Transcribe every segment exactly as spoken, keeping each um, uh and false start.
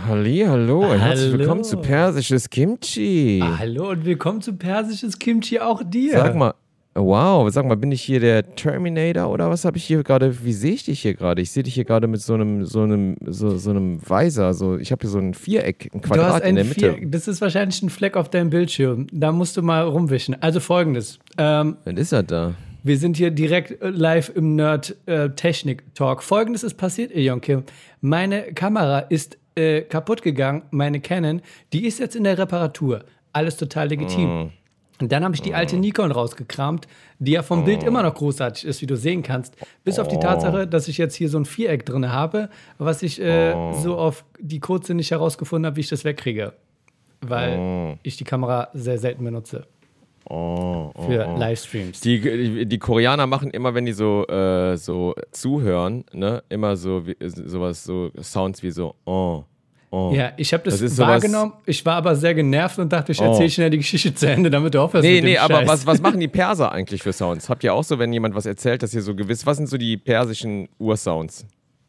Halli, hallo und herzlich Hallo. willkommen zu Persisches Kimchi. Ah, hallo und willkommen zu Persisches Kimchi, auch dir. Sag mal, wow, sag mal, bin ich hier der Terminator oder was habe ich hier gerade, wie sehe ich dich hier gerade? Ich sehe dich hier gerade mit so einem, so einem, so, so einem Weiser, so, ich habe hier so ein Viereck, ein du Quadrat hast in ein der Mitte. Vier, das ist wahrscheinlich ein Fleck auf deinem Bildschirm. Da musst du mal rumwischen. Also folgendes, ähm, Was ist das da? wir sind hier direkt äh, live im Nerd-Technik-Talk. Folgendes ist passiert, Ilion Kim. Meine Kamera ist äh, kaputt gegangen, meine Canon, die ist jetzt in der Reparatur. Alles total legitim. Mm. Und dann habe ich die alte Nikon rausgekramt, die ja vom Bild immer noch großartig ist, wie du sehen kannst. Bis auf die Tatsache, dass ich jetzt hier so ein Viereck drin habe, was ich äh, so auf die Kurze nicht herausgefunden habe, wie ich das wegkriege. Weil ich die Kamera sehr selten benutze. Oh, oh, Für oh. Livestreams. Die, die, die Koreaner machen immer, wenn die so, äh, so zuhören, ne, immer so wie, sowas, so Sounds wie so, oh, oh. Ja, ich habe das, Das ist sowas- wahrgenommen, ich war aber sehr genervt und dachte, ich erzähle Oh. schnell die Geschichte zu Ende, damit du aufhörst Nee, mit dem nee, aber Scheiß. was, was machen die Perser eigentlich für Sounds? Habt ihr auch so, wenn jemand was erzählt, dass ihr so gewiss, was sind so die persischen Ursounds?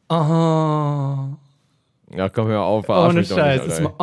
Aha. Ja, komm, hör auf, verarsch Ohne mich doch Scheiß. nicht, Das Alter. ist mal,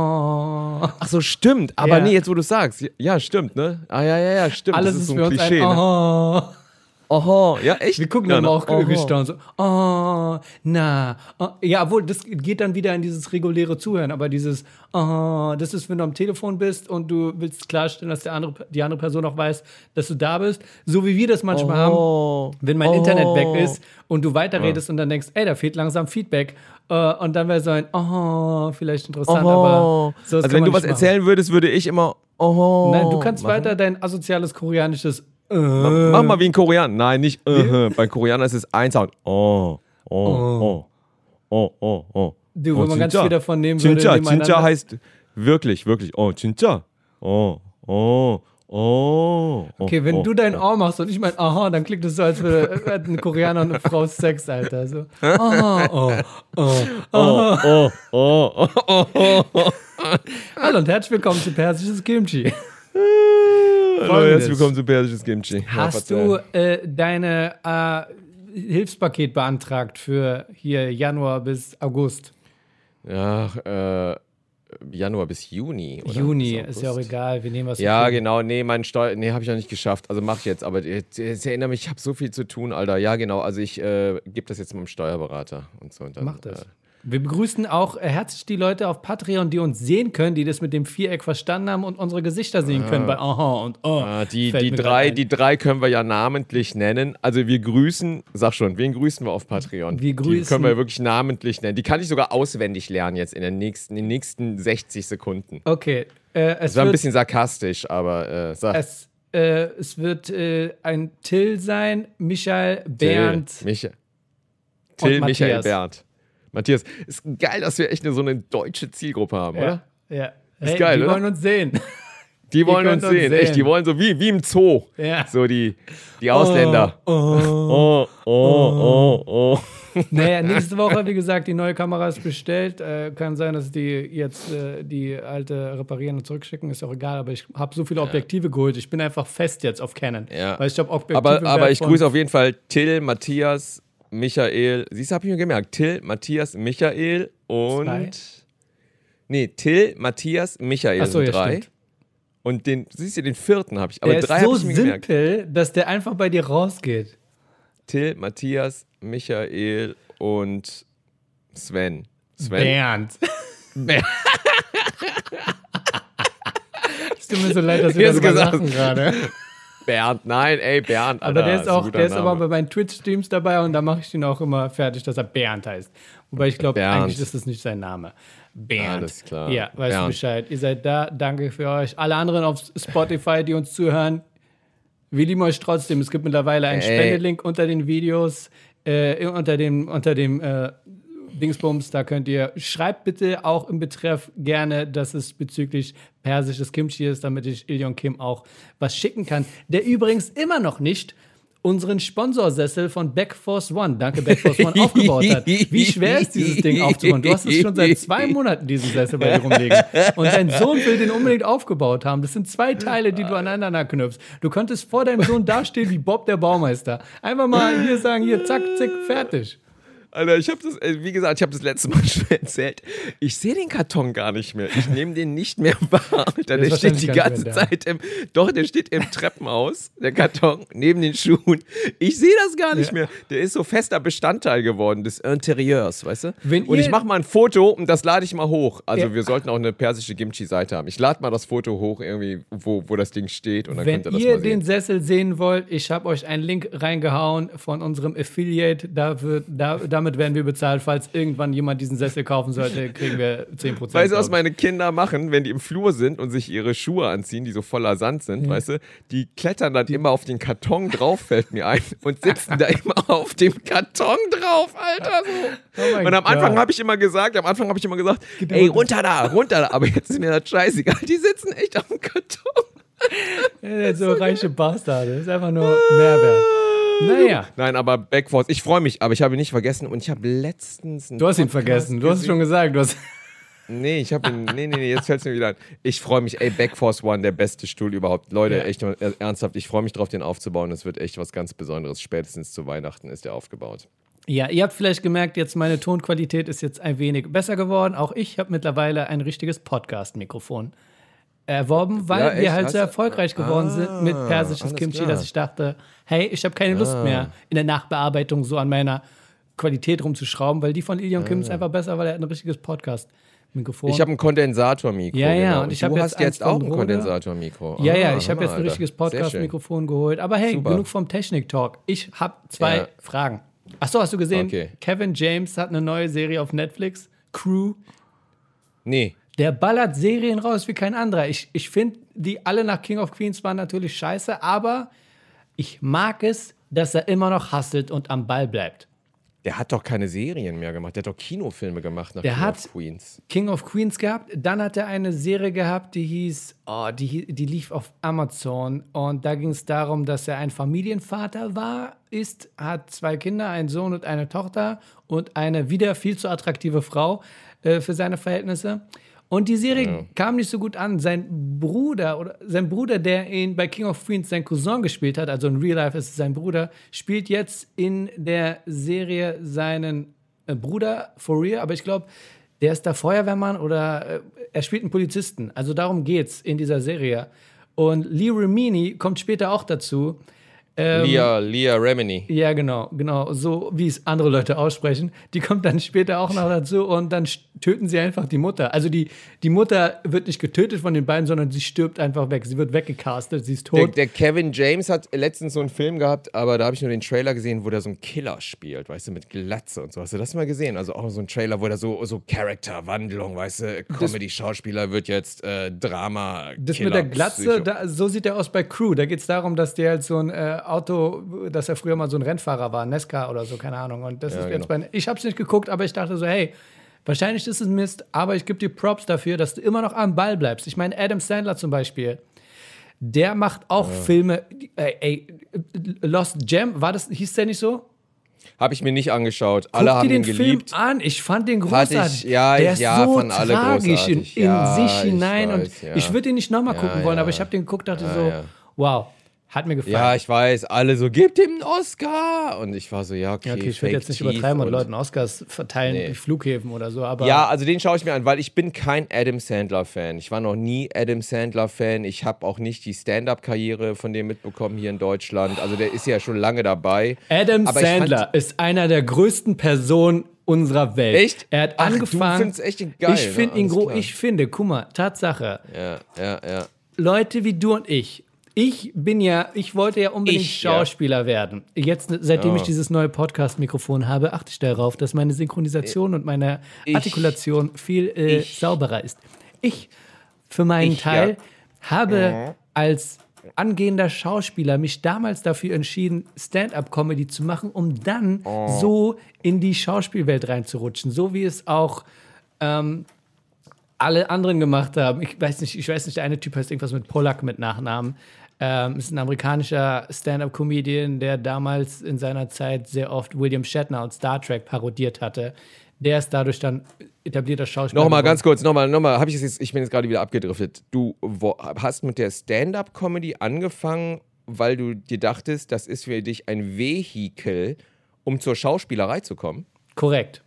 aha. Ach so, stimmt, aber Ja. nee, jetzt wo du sagst, ja, stimmt, ne? Ah, ja, ja, ja, stimmt, Alles das ist ist so für ein uns Klischee, ein ne? aha. Aha, ja, echt? Wir gucken ja, dann ne? auch Aha. gestaunt so, oh, na, oh. Ja, obwohl, das geht dann wieder in dieses reguläre Zuhören, aber dieses, oh, das ist, wenn du am Telefon bist und du willst klarstellen, dass der andere, die andere Person auch weiß, dass du da bist, so wie wir das manchmal Oh. haben, wenn mein Oh. Internet weg ist und du weiterredest und dann denkst, ey, da fehlt langsam Feedback, äh, und dann wäre so ein, oh, vielleicht interessant, Oh. aber so Also wenn du was erzählen würdest, würde ich immer, oh. Nein, du kannst machen. weiter dein asoziales koreanisches, äh, Mach mal wie ein Koreaner. Nein, nicht uh, bei Koreaner ist es ein Sound. Oh, oh, oh, oh, oh, oh. Du, oh, wenn man ganz 진짜. viel davon nehmen würde, 진짜, nebeneinander. 진짜 heißt wirklich, wirklich. Oh, 진짜. Oh, oh, oh. Okay, wenn oh, du dein oh. Oh machst und ich mein Aha, dann klingt es so, als würde äh, ein Koreaner und eine Frau Sex, Alter. So. Aha, oh, oh, aha. Oh, oh, oh, oh, oh, oh. Hallo und herzlich willkommen zu Persisches Kimchi. Hallo, herzlich willkommen zu Persisches Kimchi. Ja, Hast du äh, deine äh, Hilfspaket beantragt für hier Januar bis August? Ja, äh, Januar bis Juni. Oder? Juni, Bis ist ja auch August. egal, wir nehmen was wir Ja, kriegen. genau. Nee, mein Steuer, nee, habe ich noch nicht geschafft. Also mach ich jetzt. Aber jetzt, jetzt erinnere mich, ich habe so viel zu tun, Alter. Ja, genau. Also ich äh, gebe das jetzt meinem Steuerberater und so. Und dann, Mach das. Äh, Wir begrüßen auch äh, herzlich die Leute auf Patreon, die uns sehen können, die das mit dem Viereck verstanden haben und unsere Gesichter sehen können bei Aha und Oh. Ah, die, Fällt die, mir grad drei, ein. die drei können wir ja namentlich nennen. Also wir grüßen, sag schon, wen grüßen wir auf Patreon? Wir Die grüßen- können wir wirklich namentlich nennen. Die kann ich sogar auswendig lernen jetzt in, der nächsten, in den nächsten sechzig Sekunden. Okay, äh, es Das war ein wird, bisschen sarkastisch, aber äh, sag. es, äh, es wird äh, ein Till sein, Michael, Bernd Till, Micha Till und Michael, Matthias. Bernd. Matthias, ist geil, dass wir echt eine, so eine deutsche Zielgruppe haben, oder? Ja, ja. Hey, geil, die oder? wollen uns sehen. Die wollen könnt uns uns sehen. sehen. Echt, die wollen so wie, wie im Zoo. Ja. So die, die Ausländer. Oh. Oh, oh, oh, oh. Naja, nächste Woche, wie gesagt, die neue Kamera ist bestellt. Äh, kann sein, dass die jetzt äh, die alte reparieren und zurückschicken. Ist auch egal, aber ich habe so viele Objektive geholt. Ich bin einfach fest jetzt auf Canon. Ja. Weil ich glaube, Objektive Aber, aber werden ich von- grüße auf jeden Fall Till, Matthias, Michael. Siehst du, hab ich mir gemerkt. Till, Matthias, Michael und. Zwei. Nee, Till, Matthias, Michael Ach so, sind ja, drei. stimmt. Und den, siehst du, den vierten habe ich. Aber Der drei ist so habe ich mir gemerkt. simpel, dass der einfach bei dir rausgeht. Till, Matthias, Michael und Sven. Sven? Bernd. Bernd. Es tut mir so leid, dass Wie wir hast du darüber gesagt? lachen gerade. Bernd, nein, ey, Bernd. Aber Alter, der ist ein auch, guter der ist Name. aber bei meinen Twitch-Streams dabei und da mache ich den auch immer fertig, dass er Bernd heißt. Wobei ich glaube, Bernd. eigentlich ist das nicht sein Name. Bernd. Alles klar. Ja, weißt Bernd. du Bescheid. Ihr seid da, danke für euch. Alle anderen auf Spotify, die uns zuhören, wir lieben euch trotzdem. Es gibt mittlerweile einen Ey. Spendelink unter den Videos, äh, unter dem, unter dem äh, Dingsbums, da könnt ihr, schreibt bitte auch im Betreff gerne, dass es bezüglich persisches Kimchi ist, damit ich Ilion Kim auch was schicken kann. Der übrigens immer noch nicht unseren Sponsorsessel von Backforce One, danke Backforce One, aufgebaut hat. Wie schwer ist dieses Ding aufzubauen? Du hast es schon seit zwei Monaten, diesen Sessel bei dir rumliegen. Und dein Sohn will den unbedingt aufgebaut haben. Das sind zwei Teile, die du aneinander knüpfst. Du könntest vor deinem Sohn dastehen wie Bob der Baumeister. Einfach mal hier sagen, hier, zack, zick, fertig. Alter, ich habe das, wie gesagt, ich habe das letzte Mal schon erzählt. Ich sehe den Karton gar nicht mehr. Ich nehme den nicht mehr wahr. Alter, der steht die ganze Zeit im, doch, der steht im Treppenhaus, der Karton, neben den Schuhen. Ich sehe das gar nicht ja. mehr. Der ist so fester Bestandteil geworden des Interieurs, weißt du? Wenn und ich mache mal ein Foto und das lade ich mal hoch. Also ja. wir sollten auch eine persische Kimchi-Seite haben. Ich lade mal das Foto hoch, irgendwie, wo, wo das Ding steht und dann Wenn könnt ihr das ihr mal sehen. Den Sessel sehen wollt, ich habe euch einen Link reingehauen von unserem Affiliate. Da wird, da, damit werden wir bezahlt. Falls irgendwann jemand diesen Sessel kaufen sollte, kriegen wir zehn Prozent. Weißt du, was meine Kinder machen, wenn die im Flur sind und sich ihre Schuhe anziehen, die so voller Sand sind, ja. weißt du? Die klettern dann die immer auf den Karton drauf, fällt mir ein, und sitzen da immer auf dem Karton drauf, Alter. So. Oh und am Anfang habe ich immer gesagt, am Anfang habe ich immer gesagt, genau. ey, runter da, runter da. Aber jetzt ist mir das scheißegal. Die sitzen echt auf dem Karton. Ja, so reiche Bastarde. Das ist einfach nur Mehrwert. Naja. Nein, aber Backforce, ich freue mich, aber ich habe ihn nicht vergessen und ich habe letztens... Du hast ihn vergessen, du hast es schon gesagt. Du hast nee, ich habe ihn... Nee, nee, nee, jetzt fällt es mir wieder ein. Ich freue mich, ey, Backforce One, der beste Stuhl überhaupt. Leute, ja. echt ernsthaft, ich freue mich drauf, den aufzubauen. Das wird echt was ganz Besonderes. Spätestens zu Weihnachten ist der aufgebaut. Ja, ihr habt vielleicht gemerkt, jetzt meine Tonqualität ist jetzt ein wenig besser geworden. Auch ich habe mittlerweile ein richtiges Podcast-Mikrofon erworben, weil ja, wir halt Hast so erfolgreich geworden ah, sind mit persisches Kimchi, klar. Dass ich dachte, hey, ich habe keine Lust ah. mehr in der Nachbearbeitung so an meiner Qualität rumzuschrauben, weil die von Ilion Kim ah. ist einfach besser, weil er hat ein richtiges Podcast-Mikrofon. Ich habe ein Kondensatormikro. Ja, ja, genau. und ich du habe hast jetzt, jetzt auch ein Kondensatormikro. Ja, ja, ich ah, habe jetzt ein richtiges Podcast-Mikrofon geholt. Aber hey, Super. Genug vom Technik-Talk. Ich habe zwei ja. Fragen. Achso, hast du gesehen? Okay. Kevin James hat eine neue Serie auf Netflix, Crew. Nee. Der ballert Serien raus wie kein anderer. Ich, ich finde, die alle nach King of Queens waren natürlich scheiße, aber ich mag es, dass er immer noch hustelt und am Ball bleibt. Der hat doch keine Serien mehr gemacht. Der hat doch Kinofilme gemacht nach der King hat of Queens. King of Queens gehabt. Dann hat er eine Serie gehabt, die hieß, oh, die, die lief auf Amazon. Und da ging es darum, dass er ein Familienvater war, ist, hat zwei Kinder, einen Sohn und eine Tochter und eine wieder viel zu attraktive Frau äh, für seine Verhältnisse. Und die Serie ja. kam nicht so gut an. Sein Bruder, oder sein Bruder, der ihn bei King of Queens sein Cousin gespielt hat, also in Real Life ist es sein Bruder, spielt jetzt in der Serie seinen äh, Bruder for real. Aber ich glaube, der ist da Feuerwehrmann oder äh, er spielt einen Polizisten. Also darum geht's in dieser Serie. Und Lee Remini kommt später auch dazu. Ähm, Leah, Leah Remini. Ja, genau, genau. So wie es andere Leute aussprechen. Die kommt dann später auch noch dazu und dann töten sie einfach die Mutter. Also die, die Mutter wird nicht getötet von den beiden, sondern sie stirbt einfach weg. Sie wird weggecastet, sie ist tot. Der, der Kevin James hat letztens so einen Film gehabt, aber da habe ich nur den Trailer gesehen, wo der so einen Killer spielt, weißt du, mit Glatze und so. Hast du das mal gesehen? Also auch so ein Trailer, wo der so, so Charakterwandlung, weißt du, Comedy-Schauspieler wird jetzt äh, Drama, Das Killer, mit der Glatze, da, so sieht der aus bei Crew. Da geht es darum, dass der halt so ein äh, Auto, dass er früher mal so ein Rennfahrer war, Nesca oder so, keine Ahnung. Und das ja, ist genau. jetzt bei, ich habe es nicht geguckt, aber ich dachte so, hey, wahrscheinlich ist es Mist, aber ich gebe dir Props dafür, dass du immer noch am Ball bleibst. Ich meine, Adam Sandler zum Beispiel, der macht auch ja. Filme, ey, ey, Lost Gem, war das, hieß der nicht so? Habe ich mir nicht angeschaut. Guck alle haben dir den ihn Film geliebt. an. Ich fand den großartig. Ich, ja, der ist ja, so von alle tragisch in, in ja, sich hinein. Ich weiß, und ja. ich würde ihn nicht nochmal ja, gucken wollen, ja. aber ich habe den geguckt, dachte ja, so, ja. wow, hat mir gefallen. Ja, ich weiß, alle so, gebt ihm einen Oscar. Und ich war so, ja, okay, ja, okay ich will jetzt nicht übertreiben und, und Leuten Oscars verteilen nee. durch Flughäfen oder so. Aber ja, also den schaue ich mir an, weil ich bin kein Adam Sandler-Fan. Ich war noch nie Adam Sandler-Fan. Ich habe auch nicht die Stand-Up-Karriere von dem mitbekommen hier in Deutschland. Also der ist ja schon lange dabei. Adam aber Sandler ist einer der größten Personen unserer Welt. Echt? Er hat Ach, angefangen. Du findest echt geil. Ich finde ne? ihn groß. Ich finde, guck mal, Tatsache. Ja, ja, ja. Leute wie du und ich. Ich bin ja, ich wollte ja unbedingt ich, Schauspieler ja. werden. Jetzt, seitdem oh. ich dieses neue Podcast-Mikrofon habe, achte ich darauf, dass meine Synchronisation und meine ich, Artikulation viel äh, sauberer ist. Ich, für meinen ich, Teil, ja. habe ja. als angehender Schauspieler mich damals dafür entschieden, Stand-up-Comedy zu machen, um dann oh. so in die Schauspielwelt reinzurutschen. So wie es auch ähm, alle anderen gemacht haben. Ich weiß nicht, ich weiß nicht, der eine Typ heißt irgendwas mit Pollack mit Nachnamen. Ähm, ist ein amerikanischer Stand-up-Comedian, der damals in seiner Zeit sehr oft William Shatner und Star Trek parodiert hatte. Der ist dadurch dann etablierter Schauspieler. Nochmal ganz kurz, nochmal, nochmal, habe ich jetzt, ich bin jetzt gerade wieder abgedriftet. Du wo, hast mit der Stand-up-Comedy angefangen, weil du dir dachtest, das ist für dich ein Vehikel, um zur Schauspielerei zu kommen? Korrekt.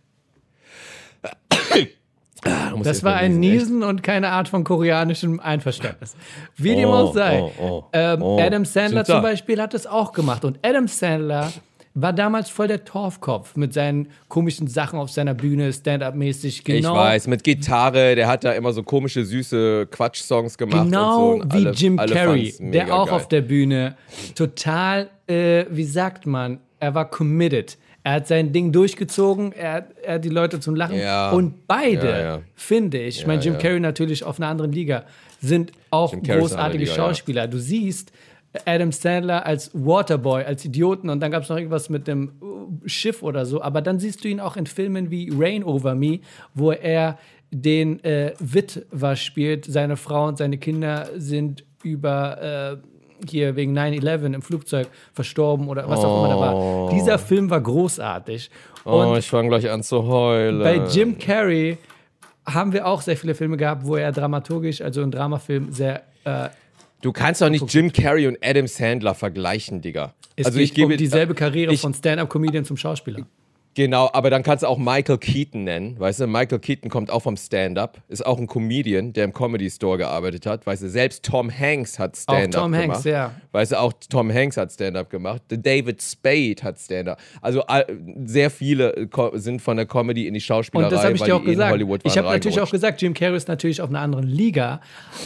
Das war ein Niesen echt. Und keine Art von koreanischem Einverständnis. Wie dem auch sei. Oh, oh, ähm, oh. Adam Sandler zum Beispiel hat das auch gemacht. Und Adam Sandler war damals voll der Torfkopf mit seinen komischen Sachen auf seiner Bühne, Stand-up-mäßig. Genau. Ich weiß, mit Gitarre, der hat da immer so komische, süße Quatsch-Songs gemacht. Genau und so. Und wie alle, Jim alle Carrey, der auch geil. auf der Bühne total, äh, wie sagt man, er war committed. Er hat sein Ding durchgezogen, er, er hat die Leute zum Lachen. Ja. Und beide, ja, ja. finde ich, ja, ich meine, Jim ja. Carrey natürlich auf einer anderen Liga, sind auch großartige Liga, Schauspieler. Ja. Du siehst Adam Sandler als Waterboy, als Idioten und dann gab es noch irgendwas mit dem Schiff oder so. Aber dann siehst du ihn auch in Filmen wie Rain Over Me, wo er den äh, Witwer spielt. Seine Frau und seine Kinder sind über... Äh, hier wegen nine eleven im Flugzeug verstorben oder was auch immer da war. Dieser Film war großartig. Und oh, ich fange gleich an zu heulen. Bei Jim Carrey haben wir auch sehr viele Filme gehabt, wo er dramaturgisch, also ein Dramafilm, sehr... Äh, du kannst doch nicht Jim Carrey und Adam Sandler vergleichen, Digga. Es also geht ich gebe um dieselbe Karriere ich, von Stand-Up-Comedian zum Schauspieler. Genau, aber dann kannst du auch Michael Keaton nennen, weißt du? Michael Keaton kommt auch vom Stand-Up, ist auch ein Comedian, der im Comedy Store gearbeitet hat, weißt du? Selbst Tom Hanks hat Stand-Up gemacht. Auch Tom Hanks, ja. Weißt du, auch Tom Hanks hat Stand-Up gemacht. David Spade hat Stand-Up. Also sehr viele sind von der Comedy in die Schauspielerei, und das habe ich dir auch gesagt. Hollywood ich habe natürlich auch gesagt, Jim Carrey ist natürlich auf einer anderen Liga,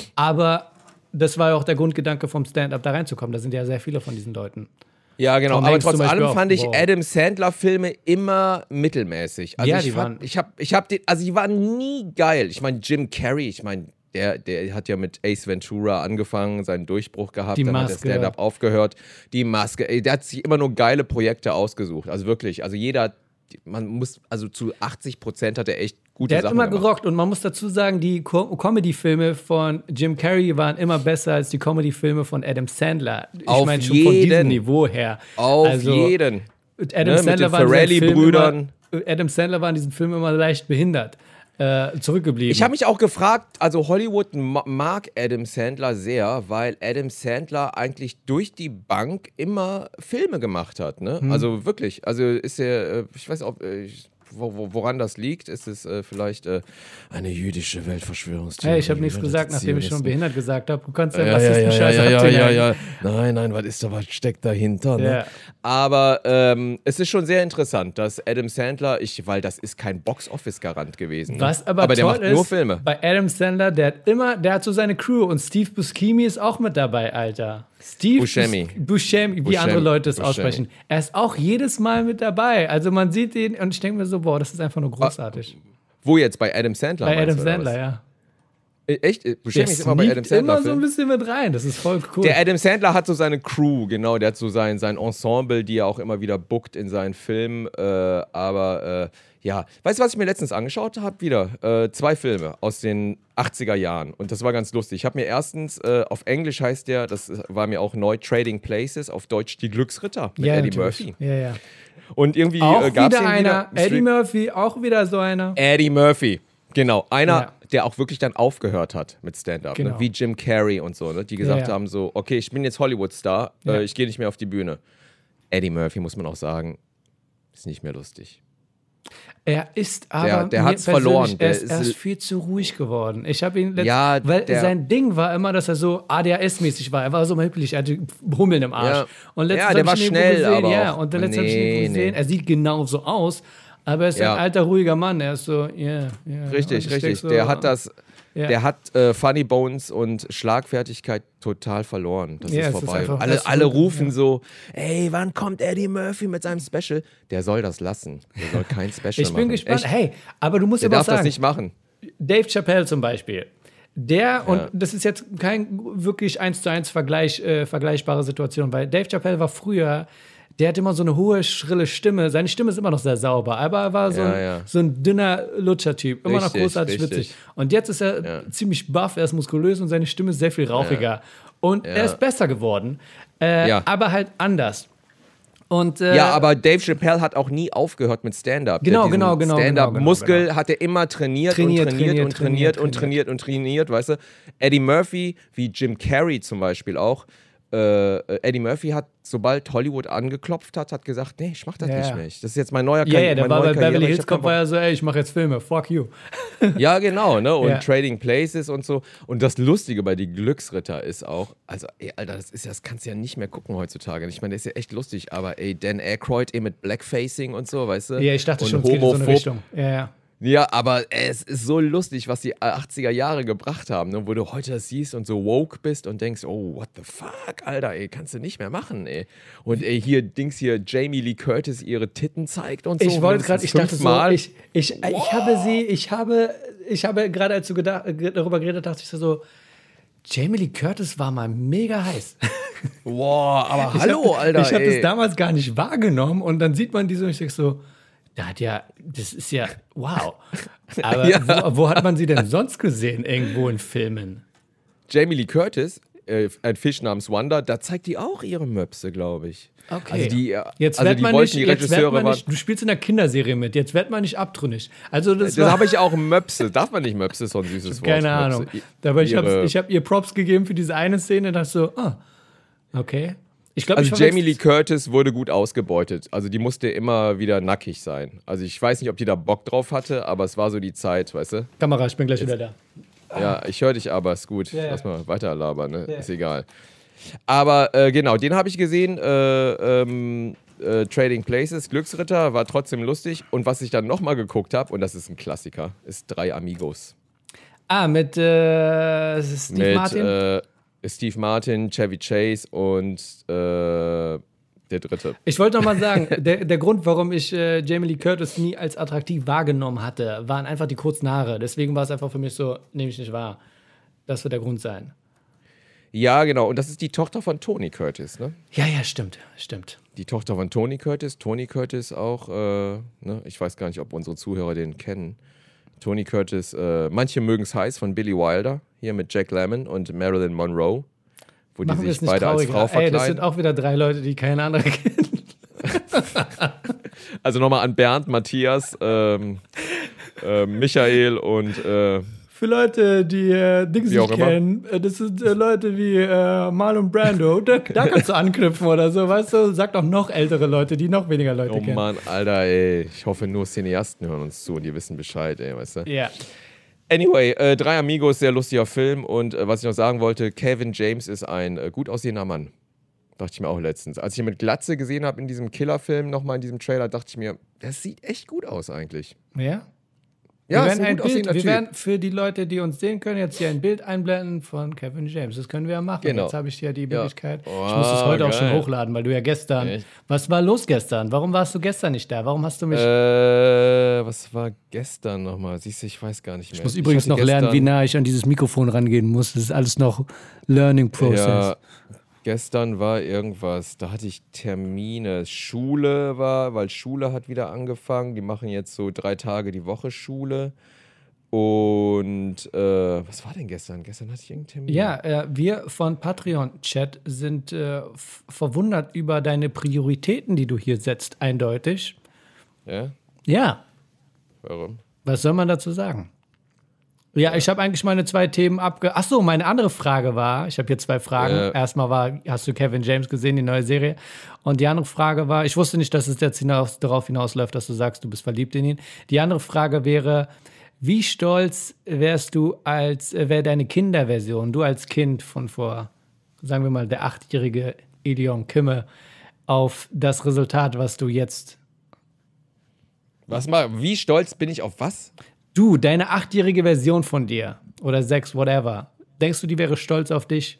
aber das war ja auch der Grundgedanke vom Stand-Up, da reinzukommen. Da sind ja sehr viele von diesen Leuten. Ja, genau. Tom aber Hanks trotz allem auch, fand ich wow. Adam Sandler-Filme immer mittelmäßig. Also ja, ich die fand, waren. ich hab, ich hab den, also die waren nie geil. Ich meine, Jim Carrey, ich meine, der, der hat ja mit Ace Ventura angefangen, seinen Durchbruch gehabt, die dann Maske. hat der Stand-Up aufgehört. Die Maske, ey, der hat sich immer nur geile Projekte ausgesucht. Also wirklich, also jeder, man muss, also zu achtzig Prozent hat er echt gute der Sachen hat immer gemacht. gerockt und man muss dazu sagen, die Co- Comedy-Filme von Jim Carrey waren immer besser als die Comedy-Filme von Adam Sandler. Ich meine schon von diesem Niveau her. Auf also, jeden. Adam ne, Sandler mit den Ferrelli-Brüdern. Adam Sandler war in diesem Film immer leicht behindert. Äh, zurückgeblieben. Ich habe mich auch gefragt, also Hollywood mag Adam Sandler sehr, weil Adam Sandler eigentlich durch die Bank immer Filme gemacht hat, ne? Hm. Also wirklich, also ist er, ich weiß auch, ich, wo, woran das liegt, ist es äh, vielleicht äh, eine jüdische Weltverschwörungstheorie. Hey, ich habe nichts gesagt, nachdem ich schon behindert gesagt habe. Du kannst ja, ja Rassisten-Scheiß ja, ja, ja, ja, ja, ja. Nein, nein, was ist da, was steckt dahinter? Ne? Ja. Aber ähm, es ist schon sehr interessant, dass Adam Sandler, ich, weil das ist kein Box-Office-Garant gewesen. Ne? Was aber, aber toll der macht nur Filme. Ist, bei Adam Sandler, der hat immer, der hat so seine Crew und Steve Buscemi ist auch mit dabei, Alter. Steve Buscemi. Buscemi, wie Buscemi. andere Leute es Buscemi. aussprechen. Er ist auch jedes Mal mit dabei. Also man sieht ihn und ich denke mir so, boah, das ist einfach nur großartig. Ah, wo jetzt? Bei Adam Sandler? Bei Adam Sandler, ja. Echt? Buscemi ist immer bei Adam Sandler. immer so ein bisschen mit rein, das ist voll cool. Der Adam Sandler hat so seine Crew, genau, der hat so sein, sein Ensemble, die er auch immer wieder bookt in seinen Filmen, äh, aber äh, ja, weißt du, was ich mir letztens angeschaut habe? Wieder äh, zwei Filme aus den achtziger Jahren und das war ganz lustig. Ich habe mir erstens, äh, auf Englisch heißt der, das war mir auch neu, Trading Places, auf Deutsch Die Glücksritter mit ja, Eddie natürlich. Murphy. Ja, ja. Und irgendwie auch äh, gab es wieder einer, wieder Eddie Murphy, auch wieder so einer. Eddie Murphy, genau, einer, ja. der auch wirklich dann aufgehört hat mit Stand-Up, genau. ne? Wie Jim Carrey und so, ne? Die gesagt ja, ja. haben so, okay, ich bin jetzt Hollywood-Star, ja. äh, ich gehe nicht mehr auf die Bühne. Eddie Murphy, muss man auch sagen, ist nicht mehr lustig. Er ist aber, der, der hat's verloren. Er ist, er ist viel zu ruhig geworden. Ich habe ihn letztens, ja, weil der, sein Ding war immer, dass er so A D H S-mäßig war. Er war so hüblich, er hatte Hummeln im Arsch. Ja, und letztens ja der war ich ihn schnell, gesehen, aber ja, auch, und der letzte nee, habe ich ihn gesehen. Nee. Er sieht genauso aus, aber er ist ja. ein alter, ruhiger Mann. Er ist so, ja, yeah, ja. Yeah. Richtig, richtig. So, der hat das, ja. der hat äh, Funny Bones und Schlagfertigkeit total verloren. Das ja, ist vorbei. Ist alle, alle rufen ja. so, ey, wann kommt Eddie Murphy mit seinem Special? Der soll das lassen. Der soll kein Special machen. Ich bin machen. gespannt. Echt? Hey, aber du musst der aber darf sagen, das nicht machen. Dave Chappelle zum Beispiel. Der, ja. und das ist jetzt kein wirklich eins zu eins Vergleich, äh, vergleichbare Situation, weil Dave Chappelle war früher, der hat immer so eine hohe, schrille Stimme. Seine Stimme ist immer noch sehr sauber, aber er war so, ja, ein, ja. so ein dünner Lutscher-Typ. Immer richtig, noch großartig richtig. witzig. Und jetzt ist er ja. ziemlich buff, er ist muskulös und seine Stimme ist sehr viel rauchiger. Ja. Und ja. er ist besser geworden, äh, ja. aber halt anders. Und, äh, ja, aber Dave Chappelle hat auch nie aufgehört mit Stand-Up. Genau, genau, genau. Stand-Up-Muskel genau, genau. hat er immer trainiert, trainiert, und trainiert, trainiert und trainiert, trainiert und trainiert und trainiert, weißt du. Eddie Murphy, wie Jim Carrey zum Beispiel auch, äh, Eddie Murphy hat, sobald Hollywood angeklopft hat, hat gesagt, nee, ich mach das ja, nicht ja. mehr. Das ist jetzt mein neuer Karriere. Ja, ja, der war bei Karriere. Beverly Hills Cop, war ja so, ey, ich mach jetzt Filme, fuck you. Ja, genau, ne? Und ja. Trading Places und so. Und das Lustige bei Die Glücksritter ist auch, also, ey, Alter, das ist ja, das kannst du ja nicht mehr gucken heutzutage. Ich meine, der ist ja echt lustig, aber ey, Dan Aykroyd eh mit Blackfacing und so, weißt du? Ja, ich dachte und schon, es geht in so eine Richtung. Ja, ja. Ja, aber es ist so lustig, was die achtziger Jahre gebracht haben, ne? Wo du heute das siehst und so woke bist und denkst, oh, what the fuck, Alter, ey, kannst du nicht mehr machen, ey. Und ey, hier, Dings hier, Jamie Lee Curtis ihre Titten zeigt und so. Ich wollte gerade, ich dachte so, ich, ich, wow. ich habe sie, ich habe, ich habe gerade, als du gedacht, darüber geredet, dachte ich so, Jamie Lee Curtis war mal mega heiß. Wow, aber hallo, hab, Alter, Ich habe das damals gar nicht wahrgenommen und dann sieht man die so und ich denke so, da hat ja, das ist ja, wow. Aber ja. wo, wo hat man sie denn sonst gesehen, irgendwo in Filmen? Jamie Lee Curtis, äh, ein Fisch namens Wanda, da zeigt die auch ihre Möpse, glaube ich. Okay. Also die, jetzt also wird die man wollten, nicht, die Regisseure man waren. nicht, du spielst in der Kinderserie mit, jetzt wird man nicht abtrünnig. Also das, das habe ich auch Möpse. Darf man nicht Möpse, ist so ein süßes Wort. Keine Ahnung. Möpse. Aber ich habe ich hab ihr Props gegeben für diese eine Szene und dachte so, ah, okay. Ich glaub, also ich Jamie Lee Curtis wurde gut ausgebeutet. Also die musste immer wieder nackig sein. Also ich weiß nicht, ob die da Bock drauf hatte, aber es war so die Zeit, weißt du? Kamera, ich bin gleich Jetzt. wieder da. Ja, ich höre dich aber, ist gut. Ja, Lass ja. mal weiter labern, ne? Ja. Ist egal. Aber äh, genau, den habe ich gesehen. Äh, ähm, äh, Trading Places, Glücksritter, war trotzdem lustig. Und was ich dann nochmal geguckt habe, und das ist ein Klassiker, ist Drei Amigos. Ah, mit äh, Steve mit, Martin? Äh, Steve Martin, Chevy Chase und äh, der dritte. Ich wollte noch mal sagen, der, der Grund, warum ich äh, Jamie Lee Curtis nie als attraktiv wahrgenommen hatte, waren einfach die kurzen Haare. Deswegen war es einfach für mich so, nehme ich nicht wahr. Das wird der Grund sein. Ja, genau. Und das ist die Tochter von Tony Curtis, ne? Ja, ja, stimmt, stimmt. Die Tochter von Tony Curtis. Tony Curtis auch, äh, ne? Ich weiß gar nicht, ob unsere Zuhörer den kennen. Tony Curtis, äh, manche mögen es heiß, von Billy Wilder, hier mit Jack Lemmon und Marilyn Monroe, wo Machen die sich beide trauriger. als Frau verkleiden. Ey, das sind auch wieder drei Leute, die keine andere kennen. Also nochmal an Bernd, Matthias, ähm, äh, Michael und äh, für Leute, die äh, Dings nicht kennen, äh, das sind äh, Leute wie äh, Marlon Brando, da, da kannst du anknüpfen oder so, weißt du? Sag doch noch ältere Leute, die noch weniger Leute oh kennen. Oh Mann, Alter, ey. Ich hoffe, nur Cineasten hören uns zu und die wissen Bescheid, ey, weißt du? Ja. Yeah. Anyway, äh, Drei Amigos, sehr lustiger Film. Und äh, was ich noch sagen wollte, Kevin James ist ein äh, gut aussehender Mann. Dachte ich mir auch letztens. Als ich ihn mit Glatze gesehen habe in diesem Killerfilm, nochmal in diesem Trailer, dachte ich mir, das sieht echt gut aus eigentlich. Ja? Ja, wir ist werden, ein ein gut Bild, aussehender wir Typ. werden für die Leute, die uns sehen können, jetzt hier ein Bild einblenden von Kevin James. Das können wir ja machen. Genau. Jetzt habe ich ja die Möglichkeit. Ja. Oh, ich muss es heute geil. auch schon hochladen, weil du ja gestern. Echt? Was war los gestern? Warum warst du gestern nicht da? Warum hast du mich. Äh, was war gestern nochmal? Siehst du, ich weiß gar nicht mehr. Ich muss übrigens hatte noch gestern, lernen, wie nah ich an dieses Mikrofon rangehen muss. Das ist alles noch Learning Process. Ja, gestern war irgendwas, da hatte ich Termine. Schule war, weil Schule hat wieder angefangen. Die machen jetzt so drei Tage die Woche Schule. Und äh, was war denn gestern? Gestern hatte ich irgendeinen Termin. Ja, äh, wir von Patreon-Chat sind äh, f- verwundert über deine Prioritäten, die du hier setzt, eindeutig. Ja? Ja, Warum? was soll man dazu sagen? Ja, ich habe eigentlich meine zwei Themen abge... Ach so, meine andere Frage war, ich habe hier zwei Fragen. Ja. Erstmal war, hast du Kevin James gesehen, die neue Serie? Und die andere Frage war, ich wusste nicht, dass es jetzt hinaus, darauf hinausläuft, dass du sagst, du bist verliebt in ihn. Die andere Frage wäre, wie stolz wärst du, als wäre deine Kinderversion, du als Kind von vor, sagen wir mal, der achtjährige Ilion Kimme, auf das Resultat, was du jetzt... Was mal, wie stolz bin ich auf was? Du, deine achtjährige Version von dir oder sechs, whatever. Denkst du, die wäre stolz auf dich?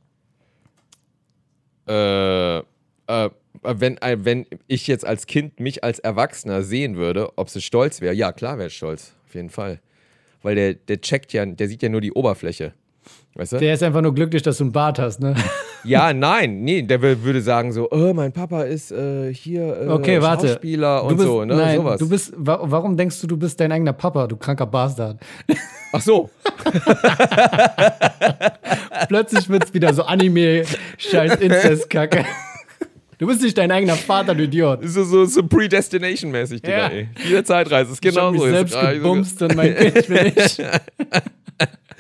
Äh, äh, wenn, äh, wenn ich jetzt als Kind mich als Erwachsener sehen würde, ob sie stolz wäre, ja, klar wäre ich stolz. Auf jeden Fall. Weil der, der checkt ja, der sieht ja nur die Oberfläche. Weißt du? Der ist einfach nur glücklich, dass du einen Bart hast, ne? Ja, nein, nee, der w- würde sagen so, oh, mein Papa ist äh, hier äh, Okay, warte. Schauspieler Du und bist, so, ne, nein, sowas. du bist, wa- warum denkst du, du bist dein eigener Papa, du kranker Bastard? Ach so. Plötzlich wird's wieder so Anime-Scheiß-Inzest-Kacke. Du bist nicht dein eigener Vater, du Idiot. So, so, so Predestination-mäßig, Digga, Ja. ey. Jede Zeitreise ist Ich hab genau mich so. selbst Ist- ah, gebumst und mein Kind will ich.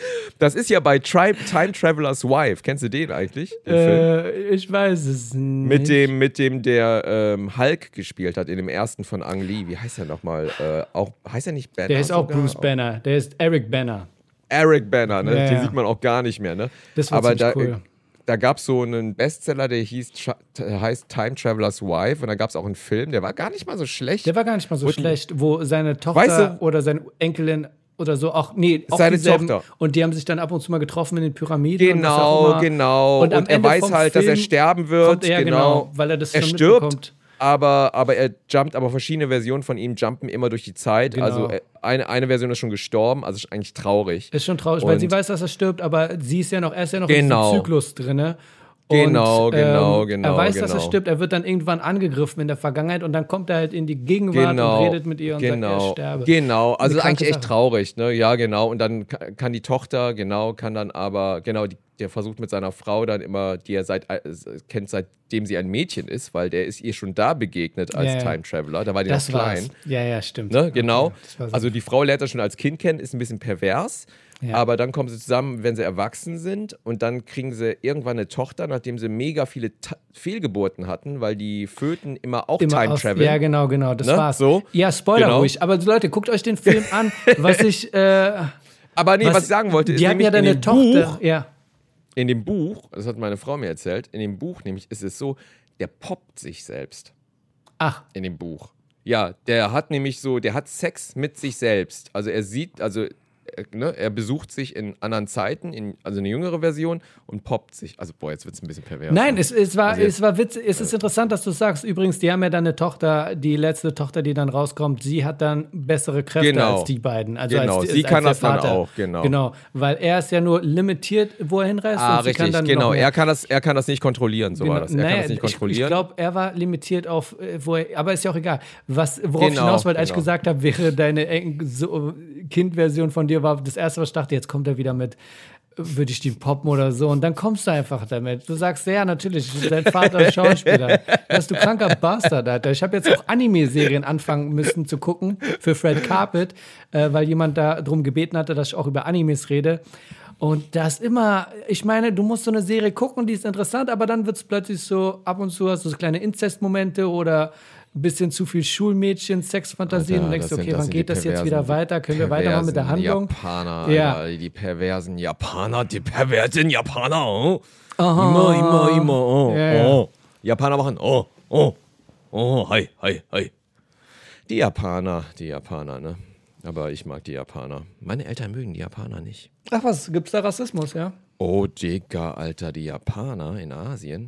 Das ist ja bei Tri- Time Traveler's Wife. Kennst du den eigentlich? Den äh, ich weiß es nicht. Mit dem, mit dem der ähm, Hulk gespielt hat, in dem ersten von Ang Lee. Wie heißt er nochmal? Äh, auch, heißt er nicht Banner? Der ist auch sogar? Bruce Banner. Der ist Eric Banner. Eric Banner, ne? Ja, Den ja. sieht man auch gar nicht mehr, ne? Das war Aber ziemlich da, cool. Da gab es so einen Bestseller, der hieß der heißt Time Traveler's Wife. Und da gab es auch einen Film, der war gar nicht mal so schlecht. Der war gar nicht mal so Und, schlecht, wo seine Tochter Weißt du, oder seine Enkelin oder so auch, nee, auch seine dieselben, Tochter. Und die haben sich dann ab und zu mal getroffen in den Pyramiden. und was auch Genau, immer. genau. Und, am Und er Ende weiß vom halt, dass er Film sterben wird. Kommt er, genau. genau, weil er das Er schon stirbt, mitbekommt. aber, aber er jumpt, aber verschiedene Versionen von ihm jumpen immer durch die Zeit. Genau. Also äh, eine, eine Version ist schon gestorben, also ist eigentlich traurig. Ist schon traurig, weil Und- sie weiß, dass er stirbt, aber sie ist ja noch, er ist ja noch Genau. in diesem Zyklus drin. Genau, und, genau, ähm, genau, Er weiß, dass er genau. stirbt, er wird dann irgendwann angegriffen in der Vergangenheit und dann kommt er halt in die Gegenwart Genau, und redet mit ihr und genau, sagt, er sterbe. genau. Also Eine ist eigentlich kranke echt Sache. traurig, ne? Ja, genau. Und dann ka- kann die Tochter, genau, kann dann aber, genau, die, der versucht mit seiner Frau dann immer, die er seit, äh, kennt, seitdem sie ein Mädchen ist, weil der ist ihr schon da begegnet als Ja, ja. Time Traveler. Da war die Das noch klein. war's. Ja, ja, stimmt. Ne, genau. Okay, das war so. Also die Frau lernt das schon als Kind kennen, ist ein bisschen pervers. Ja. Aber dann kommen sie zusammen, wenn sie erwachsen sind. Und dann kriegen sie irgendwann eine Tochter, nachdem sie mega viele Ta- Fehlgeburten hatten, weil die Föten immer auch Immer Time aus- Travel. Ja, genau, genau, das Ne? war's. So? Ja, Spoiler Genau. ruhig. Aber Leute, guckt euch den Film an, was ich, äh, Aber nee, was, ich sagen wollte, ist die haben nämlich ja in deine dem Tochter, Buch, ja. in dem Buch, das hat meine Frau mir erzählt, in dem Buch nämlich ist es so, der poppt sich selbst. Ach, In dem Buch. Ja, der hat nämlich so, der hat Sex mit sich selbst. Also er sieht, also äh, ne, er besucht sich in anderen Zeiten, in, also eine jüngere Version und poppt sich. Also boah, jetzt wird es ein bisschen pervers. nein, ne? es, es war, Also jetzt- es war witzig. Es ist interessant, dass du sagst. Übrigens, die haben ja dann eine Tochter, die letzte Tochter, die dann rauskommt. Sie hat dann bessere Kräfte Genau. als die beiden. Also Genau, als, sie als kann der das dann Vater. auch, genau. Genau, weil er ist ja nur limitiert, wo er hinreist. Ah, und sie richtig, kann dann genau. noch mehr. Er kann, das, er kann das nicht kontrollieren, so Genau. war das. Er Naja, kann das nicht ich- kontrollieren. Ich glaube, er war limitiert auf, äh, wo er, aber ist ja auch egal. Was, worauf ich Genau, hinaus wollte, als ich genau. gesagt habe, wäre deine Eng- so, Kindversion von dir, war das erste, was ich dachte, jetzt kommt er wieder mit, würde ich die poppen oder so. Und dann kommst du einfach damit. Du sagst, ja, natürlich, dein Vater ist Schauspieler. Das du kranker Bastard, Alter. Ich habe jetzt auch Anime-Serien anfangen müssen zu gucken für Fred Carpet, äh, weil jemand da drum gebeten hatte, dass ich auch über Animes rede. Und das immer, ich meine, du musst so eine Serie gucken, die ist interessant, aber dann wird es plötzlich so, ab und zu hast du so kleine Inzestmomente oder ein bisschen zu viel Schulmädchen, Sexfantasien Alter, und denkst, das sind- okay, das wann sind die geht das jetzt perversen- wieder weiter? Können wir weitermachen mit der perversen Handlung? Japaner, Ja. Alter, die perversen Japaner, die perversen Japaner. Oh. Aha. Immer, immer, immer. Oh, Ja, ja. oh. Japaner machen. Oh, oh, oh, hi, hi, hi. Die Japaner, die Japaner, ne? Aber ich mag die Japaner. Meine Eltern mögen die Japaner nicht. Ach was, gibt's da Rassismus, ja? Oh, Digga, Alter, die Japaner in Asien.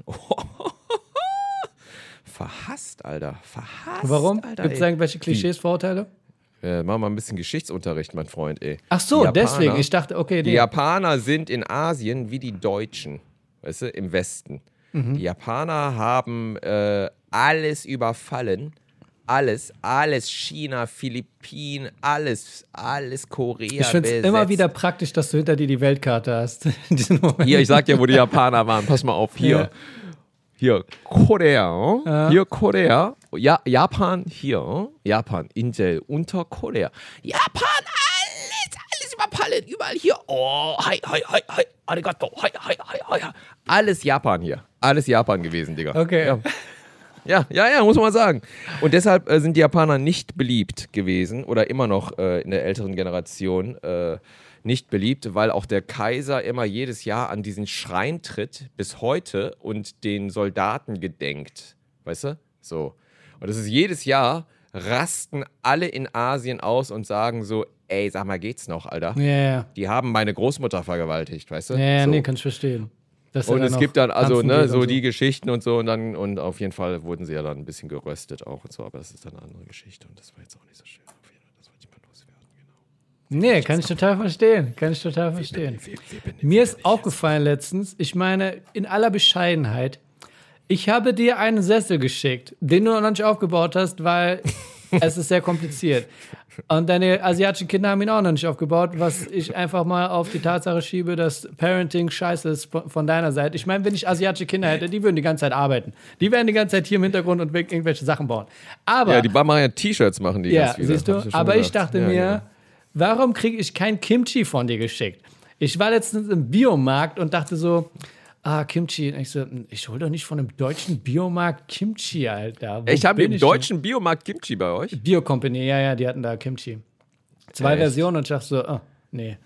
Verhasst, Alter. Verhasst. Warum? Alter, Gibt es ey. irgendwelche Klischees, Vorurteile? Äh, mach mal ein bisschen Geschichtsunterricht, mein Freund, ey. Ach so, Die Japaner- deswegen. Ich dachte, okay, Die nee. Japaner sind in Asien wie die Deutschen, weißt du, im Westen. Mhm. Die Japaner haben äh, alles überfallen. Alles, alles China, Philippinen, alles, alles Korea. Ich finde es besetzt. immer wieder praktisch, dass du hinter dir die Weltkarte hast. In diesem Moment. Hier, ich sag dir, wo die Japaner waren. Pass mal auf, hier. Ja. Hier, Korea. oh? Hier, Korea. Ja, Japan, hier. oh? Japan, Insel, unter Korea. Japan, alles, alles überfallen. Überall hier. Oh, hi, hi, hi, hi. Arigato. Hi, hi, hi, hi. hi. Alles Japan hier. Alles Japan gewesen, Digga. Okay. Ja. Ja, ja, ja, muss man mal sagen. Und deshalb äh, sind die Japaner nicht beliebt gewesen oder immer noch äh, in der älteren Generation äh, nicht beliebt, weil auch der Kaiser immer jedes Jahr an diesen Schrein tritt bis heute und den Soldaten gedenkt. Weißt du? So. Und das ist jedes Jahr, rasten alle in Asien aus und sagen so, ey, sag mal, geht's noch, Alter? Ja, ja. Die haben meine Großmutter vergewaltigt, weißt du? Ja, ja, so. nee, kann ich verstehen. Dass er Und dann es noch gibt dann also tanzen ne, geht so und die Geschichten und so und dann und auf jeden Fall wurden sie ja dann ein bisschen geröstet auch und so, aber das ist dann eine andere Geschichte und das war jetzt auch nicht so schön. Auf jeden Fall, das wollte ich mal loswerden, genau. Nee, kann ich total verstehen. Kann ich total verstehen. Wie- wie- wie- wie- Mir ist aufgefallen letztens, ich meine, in aller Bescheidenheit, ich habe dir einen Sessel geschickt, den du noch nicht aufgebaut hast, weil es ist sehr kompliziert. Und deine asiatischen Kinder haben ihn auch noch nicht aufgebaut, was ich einfach mal auf die Tatsache schiebe, dass Parenting scheiße ist von, von deiner Seite. Ich meine, wenn ich asiatische Kinder hätte, die würden die ganze Zeit arbeiten. Die wären die ganze Zeit hier im Hintergrund und irgendwelche Sachen bauen. Aber Ja, die machen ja T-Shirts machen die ja, ganz viele. siehst du? Hab ich ja schon Aber ich gesagt. dachte Ja, mir, genau. warum kriege ich kein Kimchi von dir geschickt? Ich war letztens im Biomarkt und dachte so, ah, Kimchi. Und ich so, ich hol doch nicht von einem deutschen Biomarkt Kimchi, Alter. Wo ich habe im ich deutschen denn? Biomarkt Kimchi bei euch. Bio-Company, ja, ja, die hatten da Kimchi. Zwei Echt? Versionen und ich dachte so, oh, nee.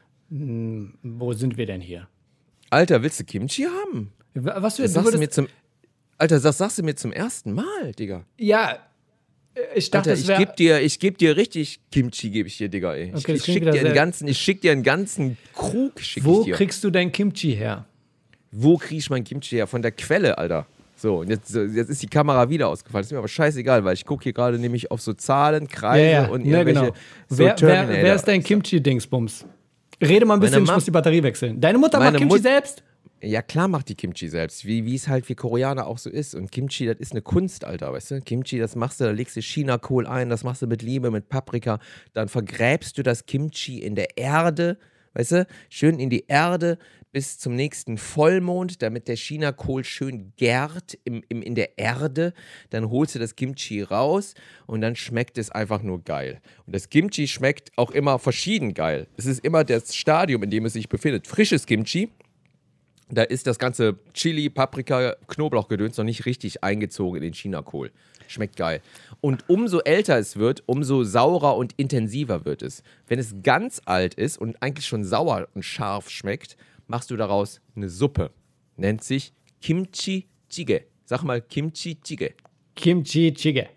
Hm, wo sind wir denn hier? Alter, willst du Kimchi haben? Was du, das du sagst du mir zum Alter, das sagst du mir zum ersten Mal, Digga. Ja, ich dachte, Alter, ich geb dir, ich geb dir richtig Kimchi, gebe ich dir, Digga, ey. Okay, ich, ich schick dir einen ganzen, ich schick dir einen ganzen Krug, schick Wo ich dir. kriegst du dein Kimchi her? Wo krieg ich mein Kimchi her? Von der Quelle, Alter. So, und jetzt, jetzt ist die Kamera wieder ausgefallen. Das ist mir aber scheißegal, weil ich gucke hier gerade nämlich auf so Zahlen, Kreise ja, ja. und irgendwelche ja, genau. so wer, wer, wer ist dein Kimchi-Dingsbums? Rede mal ein bisschen, ich muss die Batterie wechseln. Deine Mutter macht Kimchi Mut selbst? Ja, klar macht die Kimchi selbst, wie es halt für Koreaner auch so ist. Und Kimchi, das ist eine Kunst, Alter, weißt du? Kimchi, das machst du, da legst du Chinakohl ein, das machst du mit Liebe, mit Paprika. Dann vergräbst du das Kimchi in der Erde, weißt du? Schön in die Erde bis zum nächsten Vollmond, damit der Chinakohl schön gärt im, im, in der Erde. Dann holst du das Kimchi raus und dann schmeckt es einfach nur geil. Und das Kimchi schmeckt auch immer verschieden geil. Es ist immer das Stadium, in dem es sich befindet. Frisches Kimchi, da ist das ganze Chili, Paprika, Knoblauchgedöns noch nicht richtig eingezogen in den Chinakohl. Schmeckt geil. Und umso älter es wird, umso saurer und intensiver wird es. Wenn es ganz alt ist und eigentlich schon sauer und scharf schmeckt, machst du daraus eine Suppe. Nennt sich Kimchi Jjigae. Sag mal Kimchi Jjigae. Kimchi Jjigae.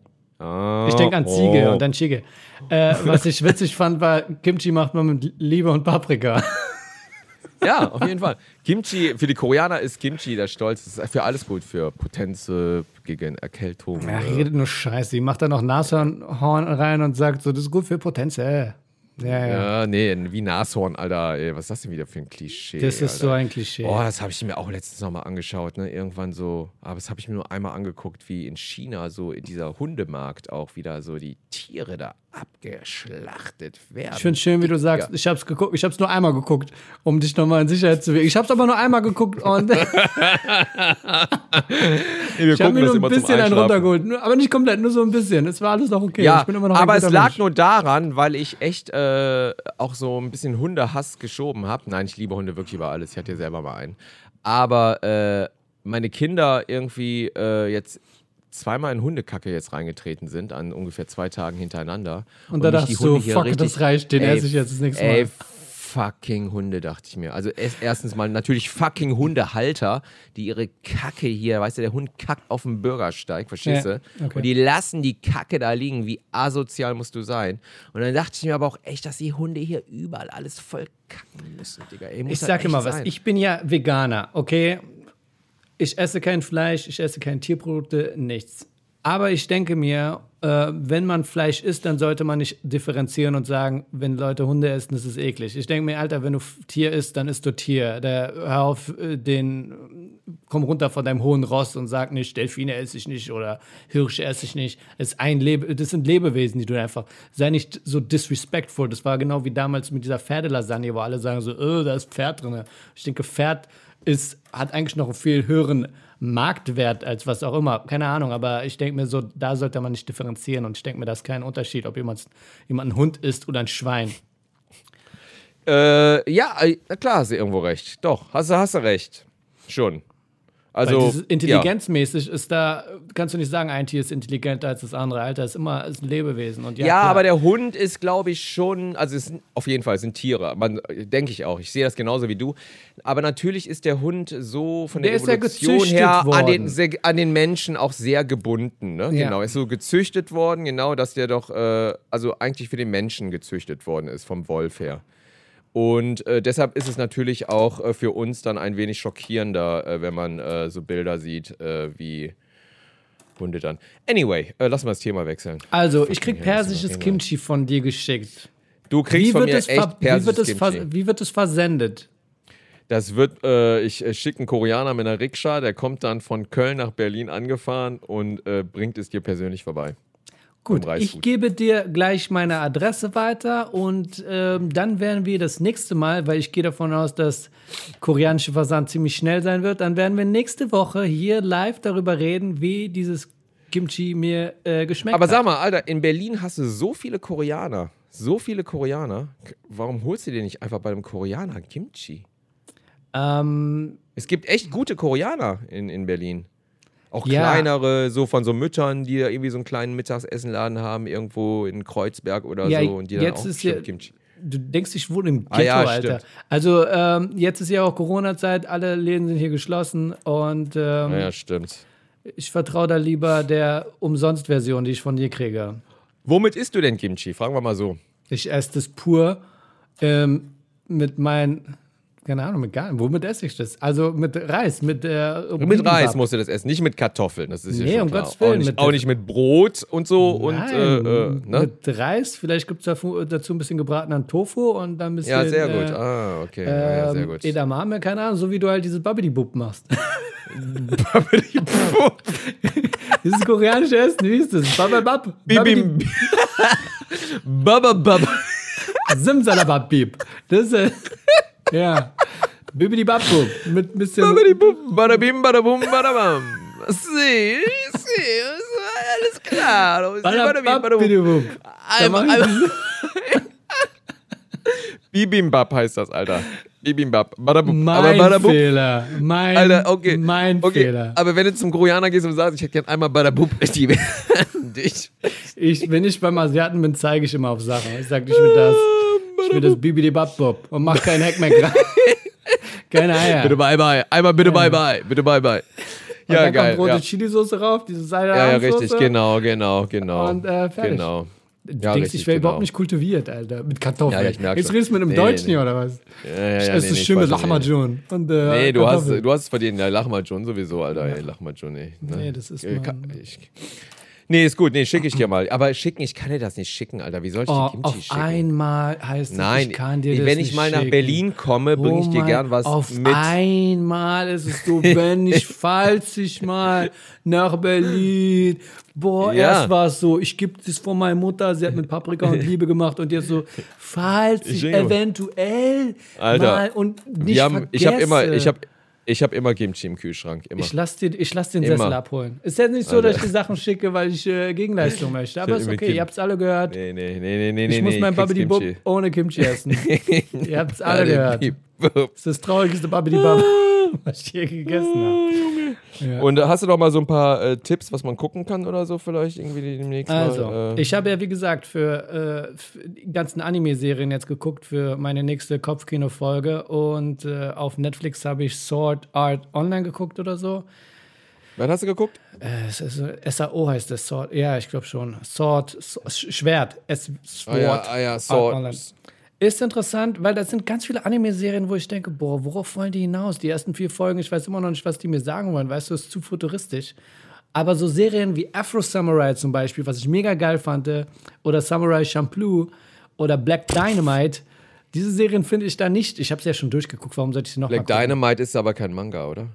Oh, ich denke an Ziege oh. und dann Jjigae. Äh, was ich witzig fand, war, Kimchi macht man mit Liebe und Paprika. Ja, auf jeden Fall. Kimchi, für die Koreaner ist Kimchi der Stolz. Das ist für alles gut, für Potenz, gegen Erkältung. Ja, redet nur Scheiße. Die macht da noch Nashorn rein und sagt so, das ist gut für Potenz. Äh. Ja, ja. ja, nee, wie Nashorn, Alter. Ey, was ist das denn wieder für ein Klischee? Das ist Alter. so ein Klischee. Oh, das habe ich mir auch letztens noch mal angeschaut, ne? Irgendwann so. Aber das habe ich mir nur einmal angeguckt, wie in China so in dieser Hundemarkt auch wieder so die Tiere da abgeschlachtet werden. Ich finde es schön, wie du sagst, ich habe es geguckt, ich habe es nur einmal geguckt, um dich nochmal in Sicherheit zu wiegen. Ich habe es aber nur einmal geguckt und nee, wir ich habe mir nur ein bisschen einen runtergeholt, aber nicht komplett, nur so ein bisschen. Es war alles noch okay. Ja, ich bin immer noch aber es lag Mensch. nur daran, weil ich echt äh, auch so ein bisschen Hundehass geschoben habe. Nein, ich liebe Hunde wirklich über alles. Ich hatte ja selber mal einen. Aber äh, meine Kinder irgendwie äh, jetzt zweimal in Hundekacke jetzt reingetreten sind, an ungefähr zwei Tagen hintereinander. Und, und da dachte ich so, fuck, richtig, das reicht, den esse ich jetzt das nächste Mal. Ey, fucking Hunde, dachte ich mir. Also erstens mal natürlich fucking Hundehalter, die ihre Kacke hier, weißt du, der Hund kackt auf dem Bürgersteig, verstehst du? Ja, okay. Und die lassen die Kacke da liegen, wie asozial musst du sein. Und dann dachte ich mir aber auch echt, dass die Hunde hier überall alles voll kacken müssen, Digga. Ey, muss ich sag immer was, sein. Ich bin ja Veganer, okay? Ich esse kein Fleisch, ich esse keine Tierprodukte, nichts. Aber ich denke mir, äh, wenn man Fleisch isst, dann sollte man nicht differenzieren und sagen, wenn Leute Hunde essen, das ist eklig. Ich denke mir, Alter, wenn du Tier isst, dann isst du Tier. Der, hör auf den, komm runter von deinem hohen Ross und sag nicht, Delfine esse ich nicht oder Hirsche esse ich nicht. Das, ist ein Lebe, das sind Lebewesen, die du einfach, sei nicht so disrespectful. Das war genau wie damals mit dieser Pferdelasagne, wo alle sagen so, oh, da ist Pferd drin. Ich denke, Pferd ist, hat eigentlich noch einen viel höheren Marktwert als was auch immer. Keine Ahnung, aber ich denke mir so, da sollte man nicht differenzieren und ich denke mir, das ist kein Unterschied, ob jemand, jemand ein Hund ist oder ein Schwein. Äh, ja, na klar hast du irgendwo recht. Doch, hast du, hast du recht. Schon. Also, intelligenzmäßig ja. ist da, kannst du nicht sagen, ein Tier ist intelligenter als das andere. Alter, ist immer ist ein Lebewesen. Und ja, ja klar. aber der Hund ist, glaube ich, schon, also es sind, auf jeden Fall, es sind Tiere. Denke ich auch. Ich sehe das genauso wie du. Aber natürlich ist der Hund so von der, der Evolution ist ja her an den, sehr, an den Menschen auch sehr gebunden. Ne? Ja. Genau, ist so gezüchtet worden, genau, dass der doch, äh, also eigentlich für den Menschen gezüchtet worden ist, vom Wolf her. Und äh, deshalb ist es natürlich auch äh, für uns dann ein wenig schockierender, äh, wenn man äh, so Bilder sieht, äh, wie Hunde dann. Anyway, äh, lass mal das Thema wechseln. Also, ich krieg persisches Kimchi von dir geschickt. Du kriegst wie von mir echt persisches wie wird Kimchi. Wie wird es versendet? Das wird, äh, ich äh, schicke einen Koreaner mit einer Rikscha, der kommt dann von Köln nach Berlin angefahren und äh, bringt es dir persönlich vorbei. Gut, ich gebe dir gleich meine Adresse weiter und ähm, dann werden wir das nächste Mal, weil ich gehe davon aus, dass koreanische Versand ziemlich schnell sein wird, dann werden wir nächste Woche hier live darüber reden, wie dieses Kimchi mir äh, geschmeckt Aber hat. sag mal, Alter, in Berlin hast du so viele Koreaner. so viele Koreaner. Warum holst du dir nicht einfach bei einem Koreaner Kimchi? Ähm, es gibt echt gute Koreaner in, in Berlin. Auch ja. kleinere, so von so Müttern, die da irgendwie so einen kleinen Mittagsessenladen haben, irgendwo in Kreuzberg oder ja, so. Und die dann jetzt auch ist ja, Kimchi. Du denkst, ich wohne im Ghetto, Ah, ja, Alter. stimmt. Also ähm, jetzt ist ja auch Corona-Zeit, alle Läden sind hier geschlossen und ähm, Ah, ja, stimmt. ich vertraue da lieber der Umsonst-Version, die ich von dir kriege. Womit isst du denn Kimchi? Fragen wir mal so. Ich esse das pur ähm, mit meinen, keine Ahnung, mit gar nicht. Womit esse ich das? Also mit Reis, mit äh, Mit Bibimbap. Reis musst du das essen, nicht mit Kartoffeln. Das ist ja Nee, schon um klar. Gottes Willen, Auch nicht, mit- auch nicht mit Brot und so. Nein, und äh, äh, ne? mit Reis. Vielleicht gibt es dazu, dazu ein bisschen gebratenen Tofu und dann ein bisschen Ja, sehr gut. Äh, Ah, okay. ja, ja, sehr ähm, gut. Edamame, keine Ahnung, so wie du halt dieses Babidi-Bub machst. Dieses koreanische Essen, wie ist das? Bababab. Bibim. Baba Baba. Simsalabab-Bib. Das ist, äh, ja. Bibidi-Bab-Bub. Mit ein bisschen. Babidi-bum, badabim, badabum, badabam. Sie, sie, alles klar. Badabim, badabum. Bibidi-Bub. Da mach Einmal, ich einmal. Bibimbap heißt das, Alter. Bibimbap. Badabum. Aber Mein badabum. Fehler. Mein, Alter, okay. mein okay. Fehler. Aber wenn du zum Koreaner gehst und sagst, ich hätte gern einmal Badabum, die werden dich. Ich, wenn ich beim Asiaten bin, zeige ich immer auf Sachen. Ich sage, ich will das. Ich will das Bibidi-Bab-Bub. Und mach keinen Heckmeck rein. Keine Eier. Bitte bye bye. Einmal bitte bye bye. Bitte bye bye. Und Ja, dann geil. kommt rote Ja. Chili-Soße rauf, diese ja, ja, Salsa-Soße. richtig. Genau, genau, genau. Und, äh, fertig. Genau. Du Ja, denkst, richtig, ich wäre genau. überhaupt nicht kultiviert, Alter. Mit Kartoffeln. Ja, ja, ich merk Jetzt schon. redest du mit einem Nee, Deutschen nee. hier, oder was? Ja, ja, Ich ja, esse nee, das nee, schön mit Quatsch, nee. Lahmacun. Und, äh, Nee, du hast, Kartoffeln. du hast es verdient. Ja, Lahmacun sowieso, Alter. Ey, Lahmacun, ey. Ne? Nee, das ist Äh, mein- kann- ich, Nee, ist gut. Nee, schicke ich dir mal. Aber schicken, ich kann dir das nicht schicken, Alter. Wie soll ich Oh, dir Kimchi auf schicken? einmal heißt es, Nein, ich kann dir das wenn ich nicht mal nach schicken. Berlin komme, bringe ich Oh dir mein- gern was auf mit. einmal ist es so, wenn ich, falls ich mal nach Berlin, boah, Ja. erst war es so, ich gebe das von meiner Mutter, sie hat mit Paprika und Liebe gemacht und jetzt so, falls ich Jingo. eventuell Alter, mal und nicht Wir haben, ich habe immer, vergesse. ich habe, ich habe immer Kimchi im Kühlschrank. Immer. Ich lass, dir, ich lass den Immer. Sessel abholen. Ist ja nicht so, Alter. dass ich die Sachen schicke, weil ich äh, Gegenleistung möchte. Aber ist mit okay, Kim- ihr habt's alle gehört. Nee, nee, nee, nee, nee, Ich nee. muss nee, mein kriegst Babidi Bub Kimchi. ohne Kimchi essen. Ihr habt's alle Ja, gehört. den Das Bib. ist das traurigste Babidi Bub, was ich je gegessen habe. Ja. Und äh, hast du noch mal so ein paar äh, Tipps, was man gucken kann oder so vielleicht irgendwie demnächst Also, mal? Äh, ich habe ja wie gesagt für, äh, für die ganzen Anime-Serien jetzt geguckt für meine nächste Kopfkino-Folge und äh, auf Netflix habe ich Sword Art Online geguckt oder so. wann hast du geguckt? Äh, es ist, S A O heißt das, Sword, ja, ich glaube schon. Sword, Sword, Schwert, es, Sword Ah ja, ah ja, Art Sword. Online. Ist interessant, weil das sind ganz viele Anime-Serien, wo ich denke, boah, worauf wollen die hinaus? Die ersten vier Folgen, ich weiß immer noch nicht, was die mir sagen wollen, weißt du, ist zu futuristisch. Aber so Serien wie Afro Samurai zum Beispiel, was ich mega geil fand, äh, oder Samurai Champloo oder Black Dynamite, diese Serien finde ich da nicht. Ich habe es ja schon durchgeguckt, warum sollte ich sie noch Black mal gucken? Dynamite ist aber kein Manga, oder?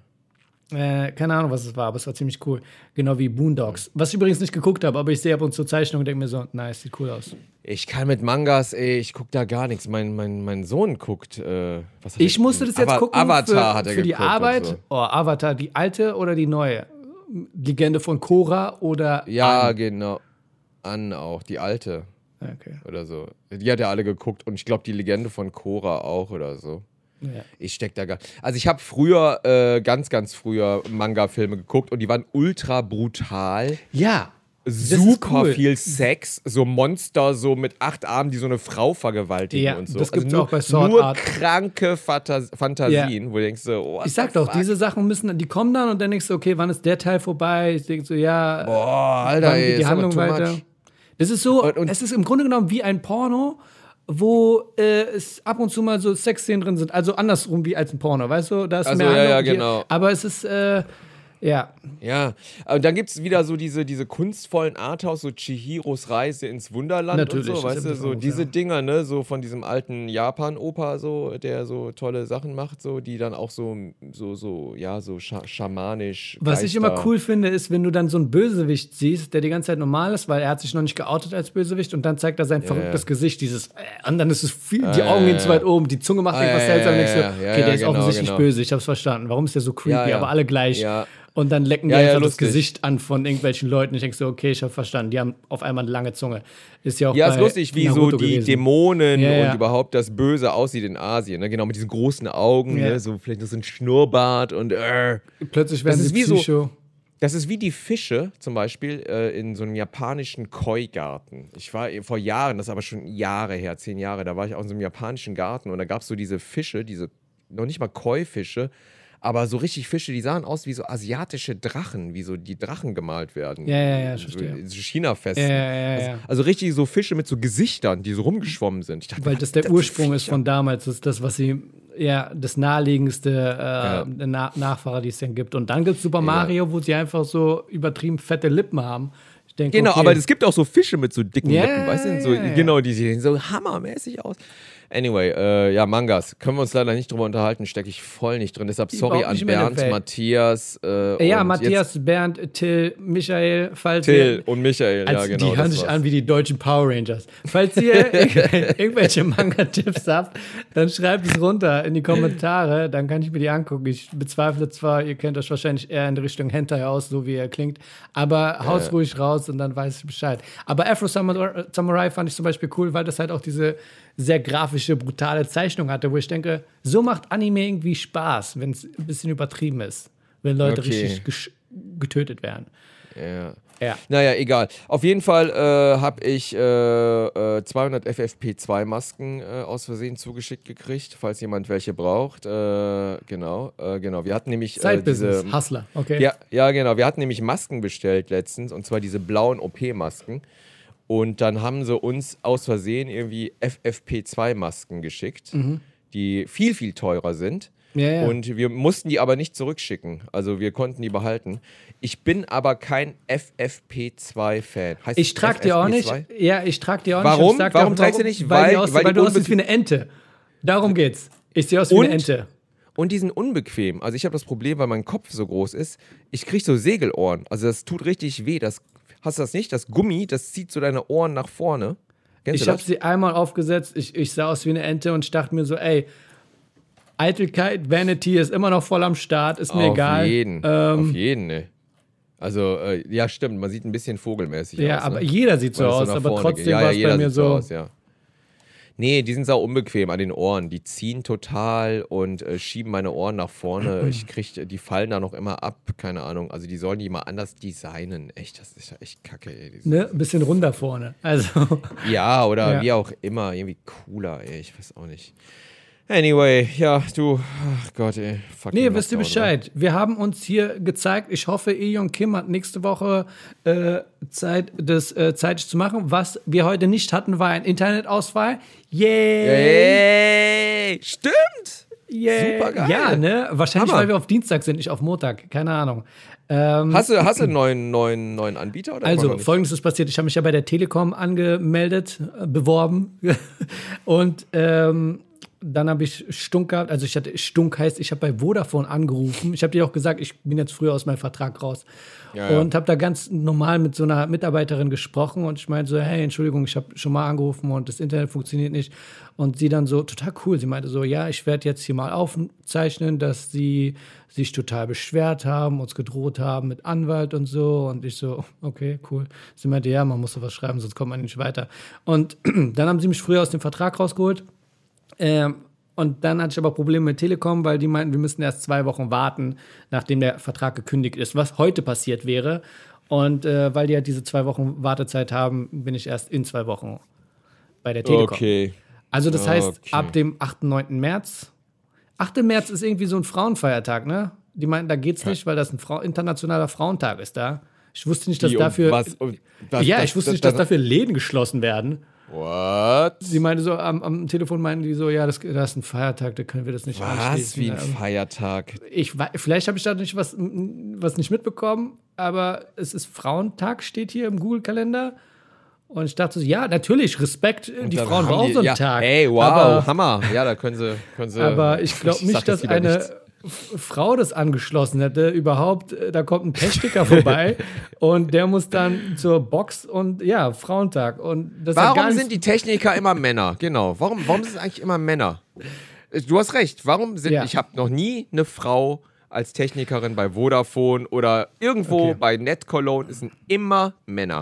Äh, keine Ahnung, was es war, aber es war ziemlich cool. Genau wie Boondocks. Was ich übrigens nicht geguckt habe, aber ich sehe ab und zu Zeichnungen und denke mir so, nice, sieht cool aus. Ich kann mit Mangas, ey, ich guck da gar nichts. Mein, mein, mein Sohn guckt. Äh, was hat Ich er- musste das jetzt Ava- gucken Avatar für, hat er für die geguckt und Arbeit. So. Oh, Avatar, die alte oder die neue? Legende von Korra oder Ja, Aang? genau. An auch, die alte Okay. oder so. Die hat er alle geguckt und ich glaube, die Legende von Korra auch oder so. Ja. Ich steck da gar. Also ich habe früher, äh, ganz, ganz früher Manga-Filme geguckt und die waren ultra brutal. Ja. ist Super cool. viel Sex, so Monster, so mit acht Armen, die so eine Frau vergewaltigen Ja, und so. das gibt's nur, auch bei Sword nur Art. kranke Fantas Fantasien, wo du denkst so, oh, what Ich sag the doch, fuck? diese Sachen müssen, die kommen dann und dann denkst du, okay, wann ist der Teil vorbei? Ich denke so, ja, Boah, Alter, wann ey, geht die ist aber Handlung too weiter? much. Das ist so, Und- und- es ist im Grunde genommen wie ein Porno, wo äh, es ab und zu mal so Sexszenen drin sind. Also andersrum wie als ein Porno, weißt du? Da ist Also, mehr ja, Handlung. ja, Hier- genau. Aber es ist, äh, ja, Ja, und dann gibt es wieder so diese, diese kunstvollen Arthouse, so Chihiros Reise ins Wunderland Natürlich, und so, das weißt du, ist so auch, diese ja. Dinger, ne, so von diesem alten Japan-Opa, so, der so tolle Sachen macht, so, die dann auch so, so, so, ja, so scha schamanisch. was ich immer Geister- cool finde, ist, wenn du dann so einen Bösewicht siehst, der die ganze Zeit normal ist, weil er hat sich noch nicht geoutet als Bösewicht und dann zeigt er sein verrücktes ja. Gesicht, dieses, äh, und dann ist es viel, die Ah, Augen ja, gehen ja. zu weit oben, die Zunge macht Ah, irgendwas ja, seltsam, ja, und denkst ja, so, ja, okay, ja, der ist genau, offensichtlich genau. böse, ich hab's verstanden. Warum ist der so creepy, Ja, ja. aber alle gleich. Ja. Und dann lecken die ja, ja, einfach lustig. das Gesicht an von irgendwelchen Leuten. Ich denke so, okay, ich habe verstanden. Die haben auf einmal eine lange Zunge. Ist ja auch Ja, bei ist lustig, wie Naruto so die gewesen. Dämonen Ja, ja. und überhaupt das Böse aussieht in Asien. Ne? Genau, mit diesen großen Augen, Ja. ne? So vielleicht noch so ein Schnurrbart und äh. Plötzlich werden Das ist sie wie so- Psycho. Das ist wie die Fische zum Beispiel äh, in so einem japanischen Koi-Garten. Ich war vor Jahren, das ist aber schon Jahre her, zehn Jahre, da war ich auch in so einem japanischen Garten und da gab es so diese Fische, diese noch nicht mal Koi-Fische, aber so richtig Fische, die sahen aus wie so asiatische Drachen, wie so die Drachen gemalt werden. Ja, ja, ja, ich so, verstehe. so China-Festen. Ja, ja, ja, also, ja. also richtig so Fische mit so Gesichtern, die so rumgeschwommen sind. Ich dachte, Weil das der Ursprung ist Viecher. von damals. Das ist das, was sie, ja, das naheliegendste äh, Ja. Na Nachfahrer, die es denn gibt. Und dann gibt es Super Mario, wo sie einfach so übertrieben fette Lippen haben. Ich denke, Genau, okay, aber es gibt auch so Fische mit so dicken Ja, Lippen, weißt du? So, ja, ja. Genau, die sehen so hammermäßig aus. Anyway, äh, ja, Mangas. Können wir uns leider nicht drüber unterhalten, stecke ich voll nicht drin. Deshalb sorry Überhaupt an nicht im Bernd, Endeffekt. Matthias. Äh, Ja, und Matthias, Bernd, Till, Michael, falls Jetzt ihr, Till und Michael. also ja, genau. die hören das sich war's. an wie die deutschen Power Rangers. Falls ihr ir- irgendwelche Manga-Tipps habt, dann schreibt es runter in die Kommentare, dann kann ich mir die angucken. Ich bezweifle zwar, ihr kennt euch wahrscheinlich eher in die Richtung Hentai aus, so wie er klingt, aber haut's ruhig raus und dann weiß ich Bescheid. Aber Afro Samurai Samurai fand ich zum Beispiel cool, weil das halt auch diese sehr grafische, brutale Zeichnung hatte, wo ich denke, so macht Anime irgendwie Spaß, wenn es ein bisschen übertrieben ist, wenn Leute Okay. richtig gesch- getötet werden. Ja. Ja. Naja, egal. Auf jeden Fall äh, habe ich äh, äh, zweihundert F F P zwei Masken äh, aus Versehen zugeschickt gekriegt, falls jemand welche braucht. Äh, genau, äh, genau. Wir hatten nämlich äh, diese... Side-Business, Hustler, okay. Ja, ja, genau. Wir hatten nämlich Masken bestellt letztens, und zwar diese blauen O P-Masken. Und dann haben sie uns aus Versehen irgendwie F F P zwei Masken geschickt, die viel, viel teurer sind. Ja, ja. Und wir mussten die aber nicht zurückschicken. Also wir konnten die behalten. Ich bin aber kein F F P zwei Fan. Heißt Ich trage die auch nicht. F F P zwei? Ja, ich trage die auch Warum? nicht. Ich sag dir Warum auch, trägst du nicht? Weil, Weil- die aussehen, weil weil die du aussiehst unbe- wie eine Ente. Darum geht's. Ich sehe aus wie Und? eine Ente. Und die sind unbequem. Also ich habe das Problem, weil mein Kopf so groß ist, ich kriege so Segelohren. Also das tut richtig weh. Das, hast du das nicht? Das Gummi, das zieht so deine Ohren nach vorne. Kennst Ich du habe das? sie einmal aufgesetzt. Ich, ich sah aus wie eine Ente und ich dachte mir so, ey, Eitelkeit, Vanity ist immer noch voll am Start, ist mir Auf egal. jeden. Ähm, Auf jeden, ne. Also, äh, ja, stimmt. Man sieht ein bisschen vogelmäßig ja, aus. aber ne? jeder sieht so Weil das aus, nach aber vorne trotzdem geht. ja, war ja, es jeder bei mir sieht so. Aus, ja. Nee, die sind sau unbequem an den Ohren. Die ziehen total und äh, schieben meine Ohren nach vorne. Ich krieg, die fallen da noch immer ab. Keine Ahnung. Also die sollen die mal anders designen. Echt, das ist ja echt kacke, ey. Die sind- Ne, ein bisschen runder vorne. Also, Ja, oder Ja. wie auch immer. Irgendwie cooler, ey. Ich weiß auch nicht. Anyway, ja, du. Ach Gott, ey. Fucking nee, wisst ihr Lockdown, Bescheid. Wir haben uns hier gezeigt. Ich hoffe, Ejon Kim hat nächste Woche äh, Zeit, das äh, zeitig zu machen. Was wir heute nicht hatten, war ein Internetausfall. oder? Yay! Yay! Stimmt! Yay! Supergeil. Ja, ne? Wahrscheinlich, Hammer. weil wir auf Dienstag sind, nicht auf Montag. Keine Ahnung. Ähm, Hast du, hast du einen neuen, neuen, neuen Anbieter? Oder Also, noch nicht? folgendes ist passiert. Ich habe mich ja bei der Telekom angemeldet, äh, beworben. Und ähm, dann habe ich Stunk gehabt. Also, ich hatte Stunk heißt, ich habe bei Vodafone angerufen. Ich habe dir auch gesagt, ich bin jetzt früher aus meinem Vertrag raus. Ja, ja. Und habe da ganz normal mit so einer Mitarbeiterin gesprochen. Und ich meinte so, hey, Entschuldigung, ich habe schon mal angerufen und das Internet funktioniert nicht. Und sie dann so, total cool. Sie meinte so, ja, ich werde jetzt hier mal aufzeichnen, dass sie sich total beschwert haben, uns gedroht haben mit Anwalt und so. Und ich so, okay, cool. Sie meinte, ja, man muss sowas schreiben, sonst kommt man nicht weiter. Und dann haben sie mich früher aus dem Vertrag rausgeholt. Ähm, und dann hatte ich aber Probleme mit Telekom, weil die meinten, wir müssten erst zwei Wochen warten, nachdem der Vertrag gekündigt ist, was heute passiert wäre. Und äh, weil die halt diese zwei Wochen Wartezeit haben, bin ich erst in zwei Wochen bei der Telekom. Okay. Also das heißt, Okay. ab dem achten, neunten März. achter März ist irgendwie so ein Frauenfeiertag, ne? Die meinten, da geht's nicht, weil das ein Frau internationaler Frauentag ist da. Ich wusste nicht, dass Wie und dafür. was- und was- ja, das- ich wusste das- nicht, dass das- dafür Läden geschlossen werden. What? Sie meinte so, am, am Telefon meinten die so, ja, das, das ist ein Feiertag, da können wir das nicht Was? anschließen. Wie ein Ähm, Feiertag? ich, wei- vielleicht habe ich da nicht was, was nicht mitbekommen, aber es ist Frauentag, steht hier im Google-Kalender. Und ich dachte so, ja, natürlich, Respekt, die Dann Frauen haben brauchen die- so einen ja, Tag. Ey, wow, aber, Hammer. Ja, da können sie. Können sie aber ich glaube sag nicht, dass wieder eine nichts. F- Frau das angeschlossen hätte. Überhaupt, äh, da kommt ein Techniker vorbei und der muss dann zur Box und ja, Frauentag. Und das hat gar Warum nichts- sind die Techniker immer Männer? Genau. Warum, warum sind es eigentlich immer Männer? Du hast recht. Warum sind. Ja. Ich habe noch nie eine Frau als Technikerin bei Vodafone oder irgendwo Okay. bei NetCologne. Es sind immer Männer.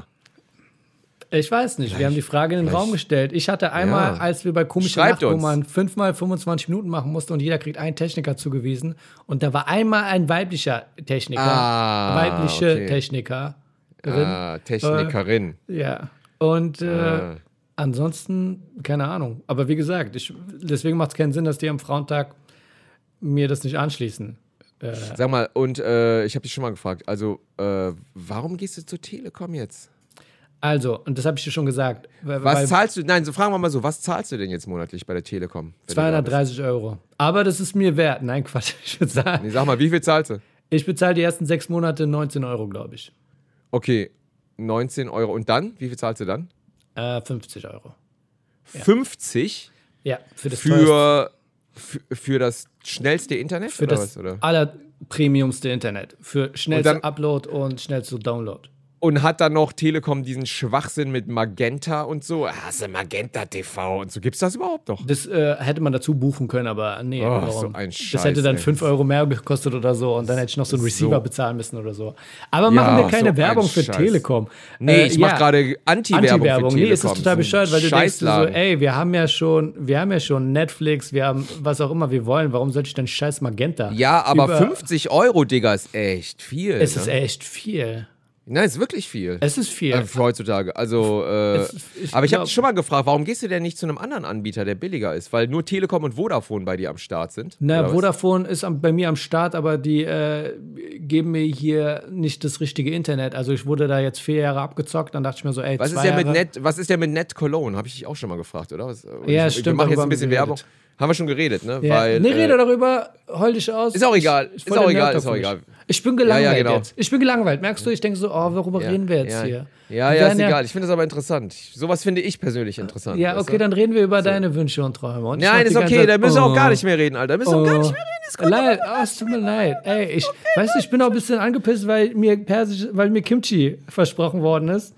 Ich weiß nicht, wir haben die Frage in den vielleicht- Raum gestellt. Ich hatte einmal, Ja. als wir bei Komische Schreibt Nacht, wo uns. man fünfmal fünfundzwanzig Minuten machen musste und jeder kriegt einen Techniker zugewiesen. Und da war einmal ein weiblicher Techniker, Ah, weibliche okay. Technikerin. Ah, Technikerin. Ja. Und äh, Ah. ansonsten, keine Ahnung. Aber wie gesagt, ich, deswegen macht es keinen Sinn, dass die am Frauentag mir das nicht anschließen. Äh, Sag mal, und äh, ich habe dich schon mal gefragt, also äh, warum gehst du zur Telekom jetzt? also, und das habe ich dir schon gesagt. weil- Was weil- zahlst du, nein, so fragen wir mal so, was zahlst du denn jetzt monatlich bei der Telekom? wenn du da bist? zweihundertdreißig Euro. Aber das ist mir wert. Nein, Quatsch. Ich bezahle, Nee, sag mal, wie viel zahlst du? ich bezahle die ersten sechs Monate neunzehn Euro, glaube ich. Okay, neunzehn Euro. Und dann? Wie viel zahlst du dann? Äh, fünfzig Euro. fünfzig Ja, für das teuerste, für, für, für das schnellste Internet? für oder das was, oder? allerpremiumste Internet. Für schnellste Und dann- Upload und schnellste Download. Und hat dann noch Telekom diesen Schwachsinn mit Magenta und so? Hast du Magenta T V und so? Gibt's das überhaupt noch? Das äh, hätte man dazu buchen können, aber nee. Oh, warum? so ein das Scheiß, hätte dann ey. fünf Euro mehr gekostet oder so und dann hätte ich noch so einen Receiver So. bezahlen müssen oder so. Aber machen wir keine so ein Werbung für Scheiß. Telekom. Nee, Äh, ich mache ja. gerade Anti-Werbung Anti-Werbung. für Nee, Telekom. es ist total ein bescheuert, weil du denkst dir so, Scheißladen. ey, wir haben ja schon, wir haben ja schon Netflix, wir haben was auch immer wir wollen, warum sollte ich denn scheiß Magenta? Ja, aber Über- fünfzig Euro, Digga, ist echt viel. Es ne? ist echt viel. Nein, ist wirklich viel. Es ist viel. Äh, für heutzutage. Also, äh, Es ist- ich aber ich habe glaub- dich schon mal gefragt, warum gehst du denn nicht zu einem anderen Anbieter, der billiger ist? Weil nur Telekom und Vodafone bei dir am Start sind. Na, oder was? Vodafone ist am, bei mir am Start, aber die äh, geben mir hier nicht das richtige Internet. Also ich wurde da jetzt vier Jahre abgezockt, dann dachte ich mir so, ey, Was ist, zwei denn mit Jahre. Net, was ist denn mit Net Cologne? Habe ich dich auch schon mal gefragt, oder? Was, Ja, ich, stimmt, Wir machen jetzt darüber ein bisschen haben wir Werbung. geredet. Haben wir schon geredet, ne? Ja. Weil, nee, äh, rede darüber, heul dich aus. Ist auch egal, Ich, ist voll auch der egal, Nerd ist auch auf mich. egal. Ich bin gelangweilt Ja, ja, genau. jetzt. Ich bin gelangweilt. Merkst du, ich denke so, oh, worüber ja, reden wir jetzt ja. hier? Ja, Wir ja, ist werden egal. Ich finde das aber interessant. Sowas finde ich persönlich interessant. Ja, weißt okay, du? dann reden wir über deine Wünsche und Träume. Und ich mach Nein, die ist ganze okay, Zeit, da müssen wir auch oh, gar nicht mehr reden, Alter. Da müssen wir auch gar nicht mehr reden. Ist gut. Leid, oh, es tut mir leid. Ey, ich, weißt du, ich bin auch ein bisschen angepisst, weil mir Persisch, weil mir Kimchi versprochen worden ist.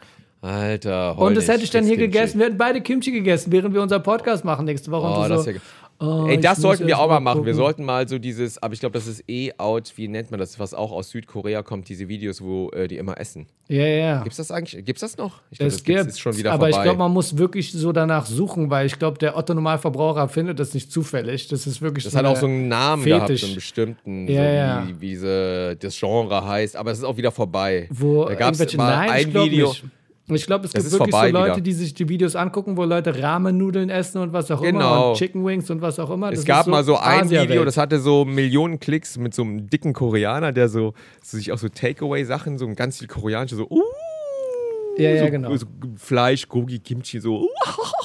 Alter, heul Und das nicht. hätte ich dann hier Kimchi. gegessen. Wir hätten beide Kimchi gegessen, während wir unseren Podcast machen nächste Woche. Oh, und du das so, wär, oh, Ey, ich das muss sollten wir erst auch mal machen. Wir gucken. sollten mal so dieses, aber ich glaube, das ist eh out, wie nennt man das, was auch aus Südkorea kommt, diese Videos, wo äh, die immer essen. Ja, ja. Gibt's das eigentlich? Gibt's das noch? Ich glaube, Es das gibt's, gibt, ist schon wieder aber vorbei. ich glaube, man muss wirklich so danach suchen, weil ich glaube, der Otto-Normalverbraucher findet das nicht zufällig. Das ist wirklich das so hat eine auch so einen Namen gehabt, Fetisch. so einen bestimmten, Ja, so ja. Wie, wie diese, das Genre heißt, aber es ist auch wieder vorbei. wo da gab's irgendwelche mal Nein, ein ich glaub Video. Nicht. Ich glaube, es Das gibt ist wirklich so vorbei Leute, wieder. die sich die Videos angucken, wo Leute Ramen-Nudeln essen und was auch immer Genau. und Chicken Wings und was auch immer. Das Es ist gab mal so ein Asia-Welt. Video, das hatte so Millionen Klicks mit so einem dicken Koreaner, der so, so sich auch so Takeaway-Sachen, so ganz viel koreanische, so, uh, Ja, ja, so, genau. so Fleisch, Gogi, Kimchi, so, uh,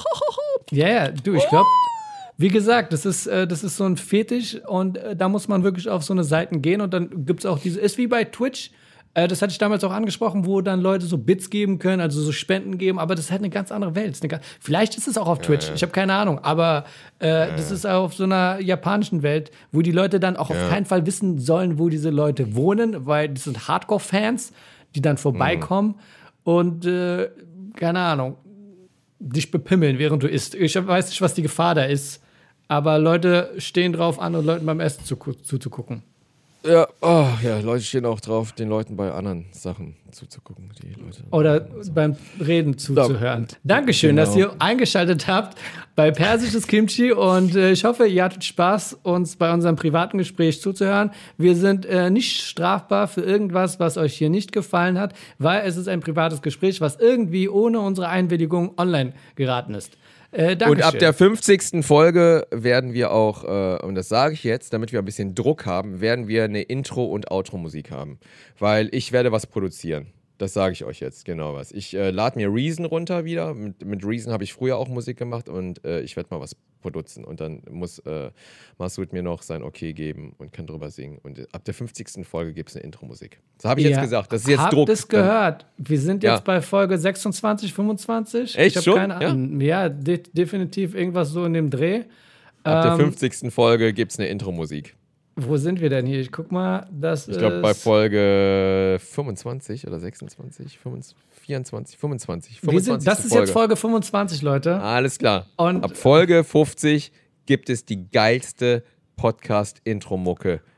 Ja, ja, du, ich glaube, wie gesagt, das ist, äh, das ist so ein Fetisch und äh, da muss man wirklich auf so eine Seiten gehen und dann gibt es auch diese, ist wie bei Twitch, äh, das hatte ich damals auch angesprochen, wo dann Leute so Bits geben können, also so Spenden geben, aber das ist halt eine ganz andere Welt. Das ist eine, ga- vielleicht ist es auch auf Twitch, ich habe keine Ahnung, aber äh, das ist auch auf so einer japanischen Welt, wo die Leute dann auch auf keinen Fall wissen sollen, wo diese Leute wohnen, weil das sind Hardcore-Fans, die dann vorbeikommen und äh, keine Ahnung, dich bepimmeln, während du isst. Ich weiß nicht, was die Gefahr da ist, aber Leute stehen drauf, anderen Leuten beim Essen zu, zuzugucken. Ja, oh, ja, Leute stehen auch drauf, den Leuten bei anderen Sachen zuzugucken. Die Leute. Oder beim Reden zuzuhören. Dankeschön, Genau. dass ihr eingeschaltet habt bei Persisches Kimchi und äh, ich hoffe, ihr hattet Spaß, uns bei unserem privaten Gespräch zuzuhören. Wir sind äh, nicht strafbar für irgendwas, was euch hier nicht gefallen hat, weil es ist ein privates Gespräch, was irgendwie ohne unsere Einwilligung online geraten ist. Äh, Und Dankeschön. ab der fünfzigsten Folge werden wir auch, äh, und das sage ich jetzt, damit wir ein bisschen Druck haben, werden wir eine Intro- und Outro-Musik haben. Weil ich werde was produzieren. Das sage ich euch jetzt, genau was. Ich äh, lade mir Reason runter wieder. Mit, mit Reason habe ich früher auch Musik gemacht und äh, ich werde mal was produzieren. Und dann muss äh, Masud mir noch sein Okay geben und kann drüber singen. Und ab der fünfzigsten Folge gibt es eine Intro-Musik. Das habe ich jetzt Ihr gesagt. Das ist jetzt habt Druck. es gehört. Wir sind jetzt Ja. bei Folge sechsundzwanzig, fünfundzwanzig. Echt ich schon? Keine Ahnung. Ja, de definitiv irgendwas so in dem Dreh. Ab der Ähm, fünfzigsten Folge gibt es eine Intro-Musik. Wo sind wir denn hier? Ich guck mal, das Ich glaube bei ist- Folge fünfundzwanzig oder sechsundzwanzig, fünfundzwanzig, vierundzwanzig, fünfundzwanzig. Wir sind, das ist jetzt Folge fünfundzwanzig, Leute. Alles klar. Und- ab Folge fünfzig gibt es die geilste Podcast-Intro-Mucke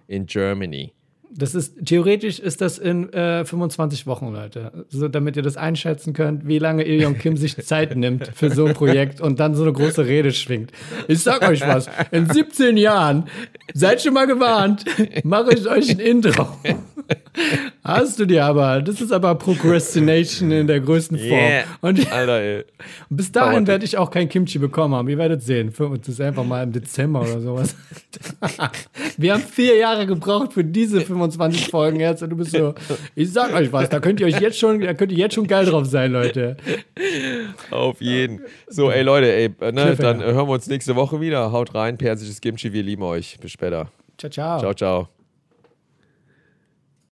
in Germany. Das ist, theoretisch ist das in äh, fünfundzwanzig Wochen, Leute. So, damit ihr das einschätzen könnt, wie lange Iljon Kim sich Zeit nimmt für so ein Projekt und dann so eine große Rede schwingt. Ich sag euch was, in siebzehn Jahren, seid schon mal gewarnt, mache ich euch ein Intro. Hast du dir aber, das ist aber Procrastination in der größten Form. Yeah. Und, Alter, ey. und bis dahin werde ich auch kein Kimchi bekommen haben. Ihr werdet sehen. Für uns ist einfach mal im Dezember oder sowas. Wir haben vier Jahre gebraucht für diese fünfundzwanzig Folgen jetzt und du bist so, ich sag euch was, da könnt ihr euch jetzt schon, da könnt ihr jetzt schon geil drauf sein, Leute. Auf jeden. So, ey Leute, ey, ne, dann hören wir uns nächste Woche wieder. Haut rein, persisches Kimchi, wir lieben euch. Bis später. Ciao, ciao. Ciao, ciao.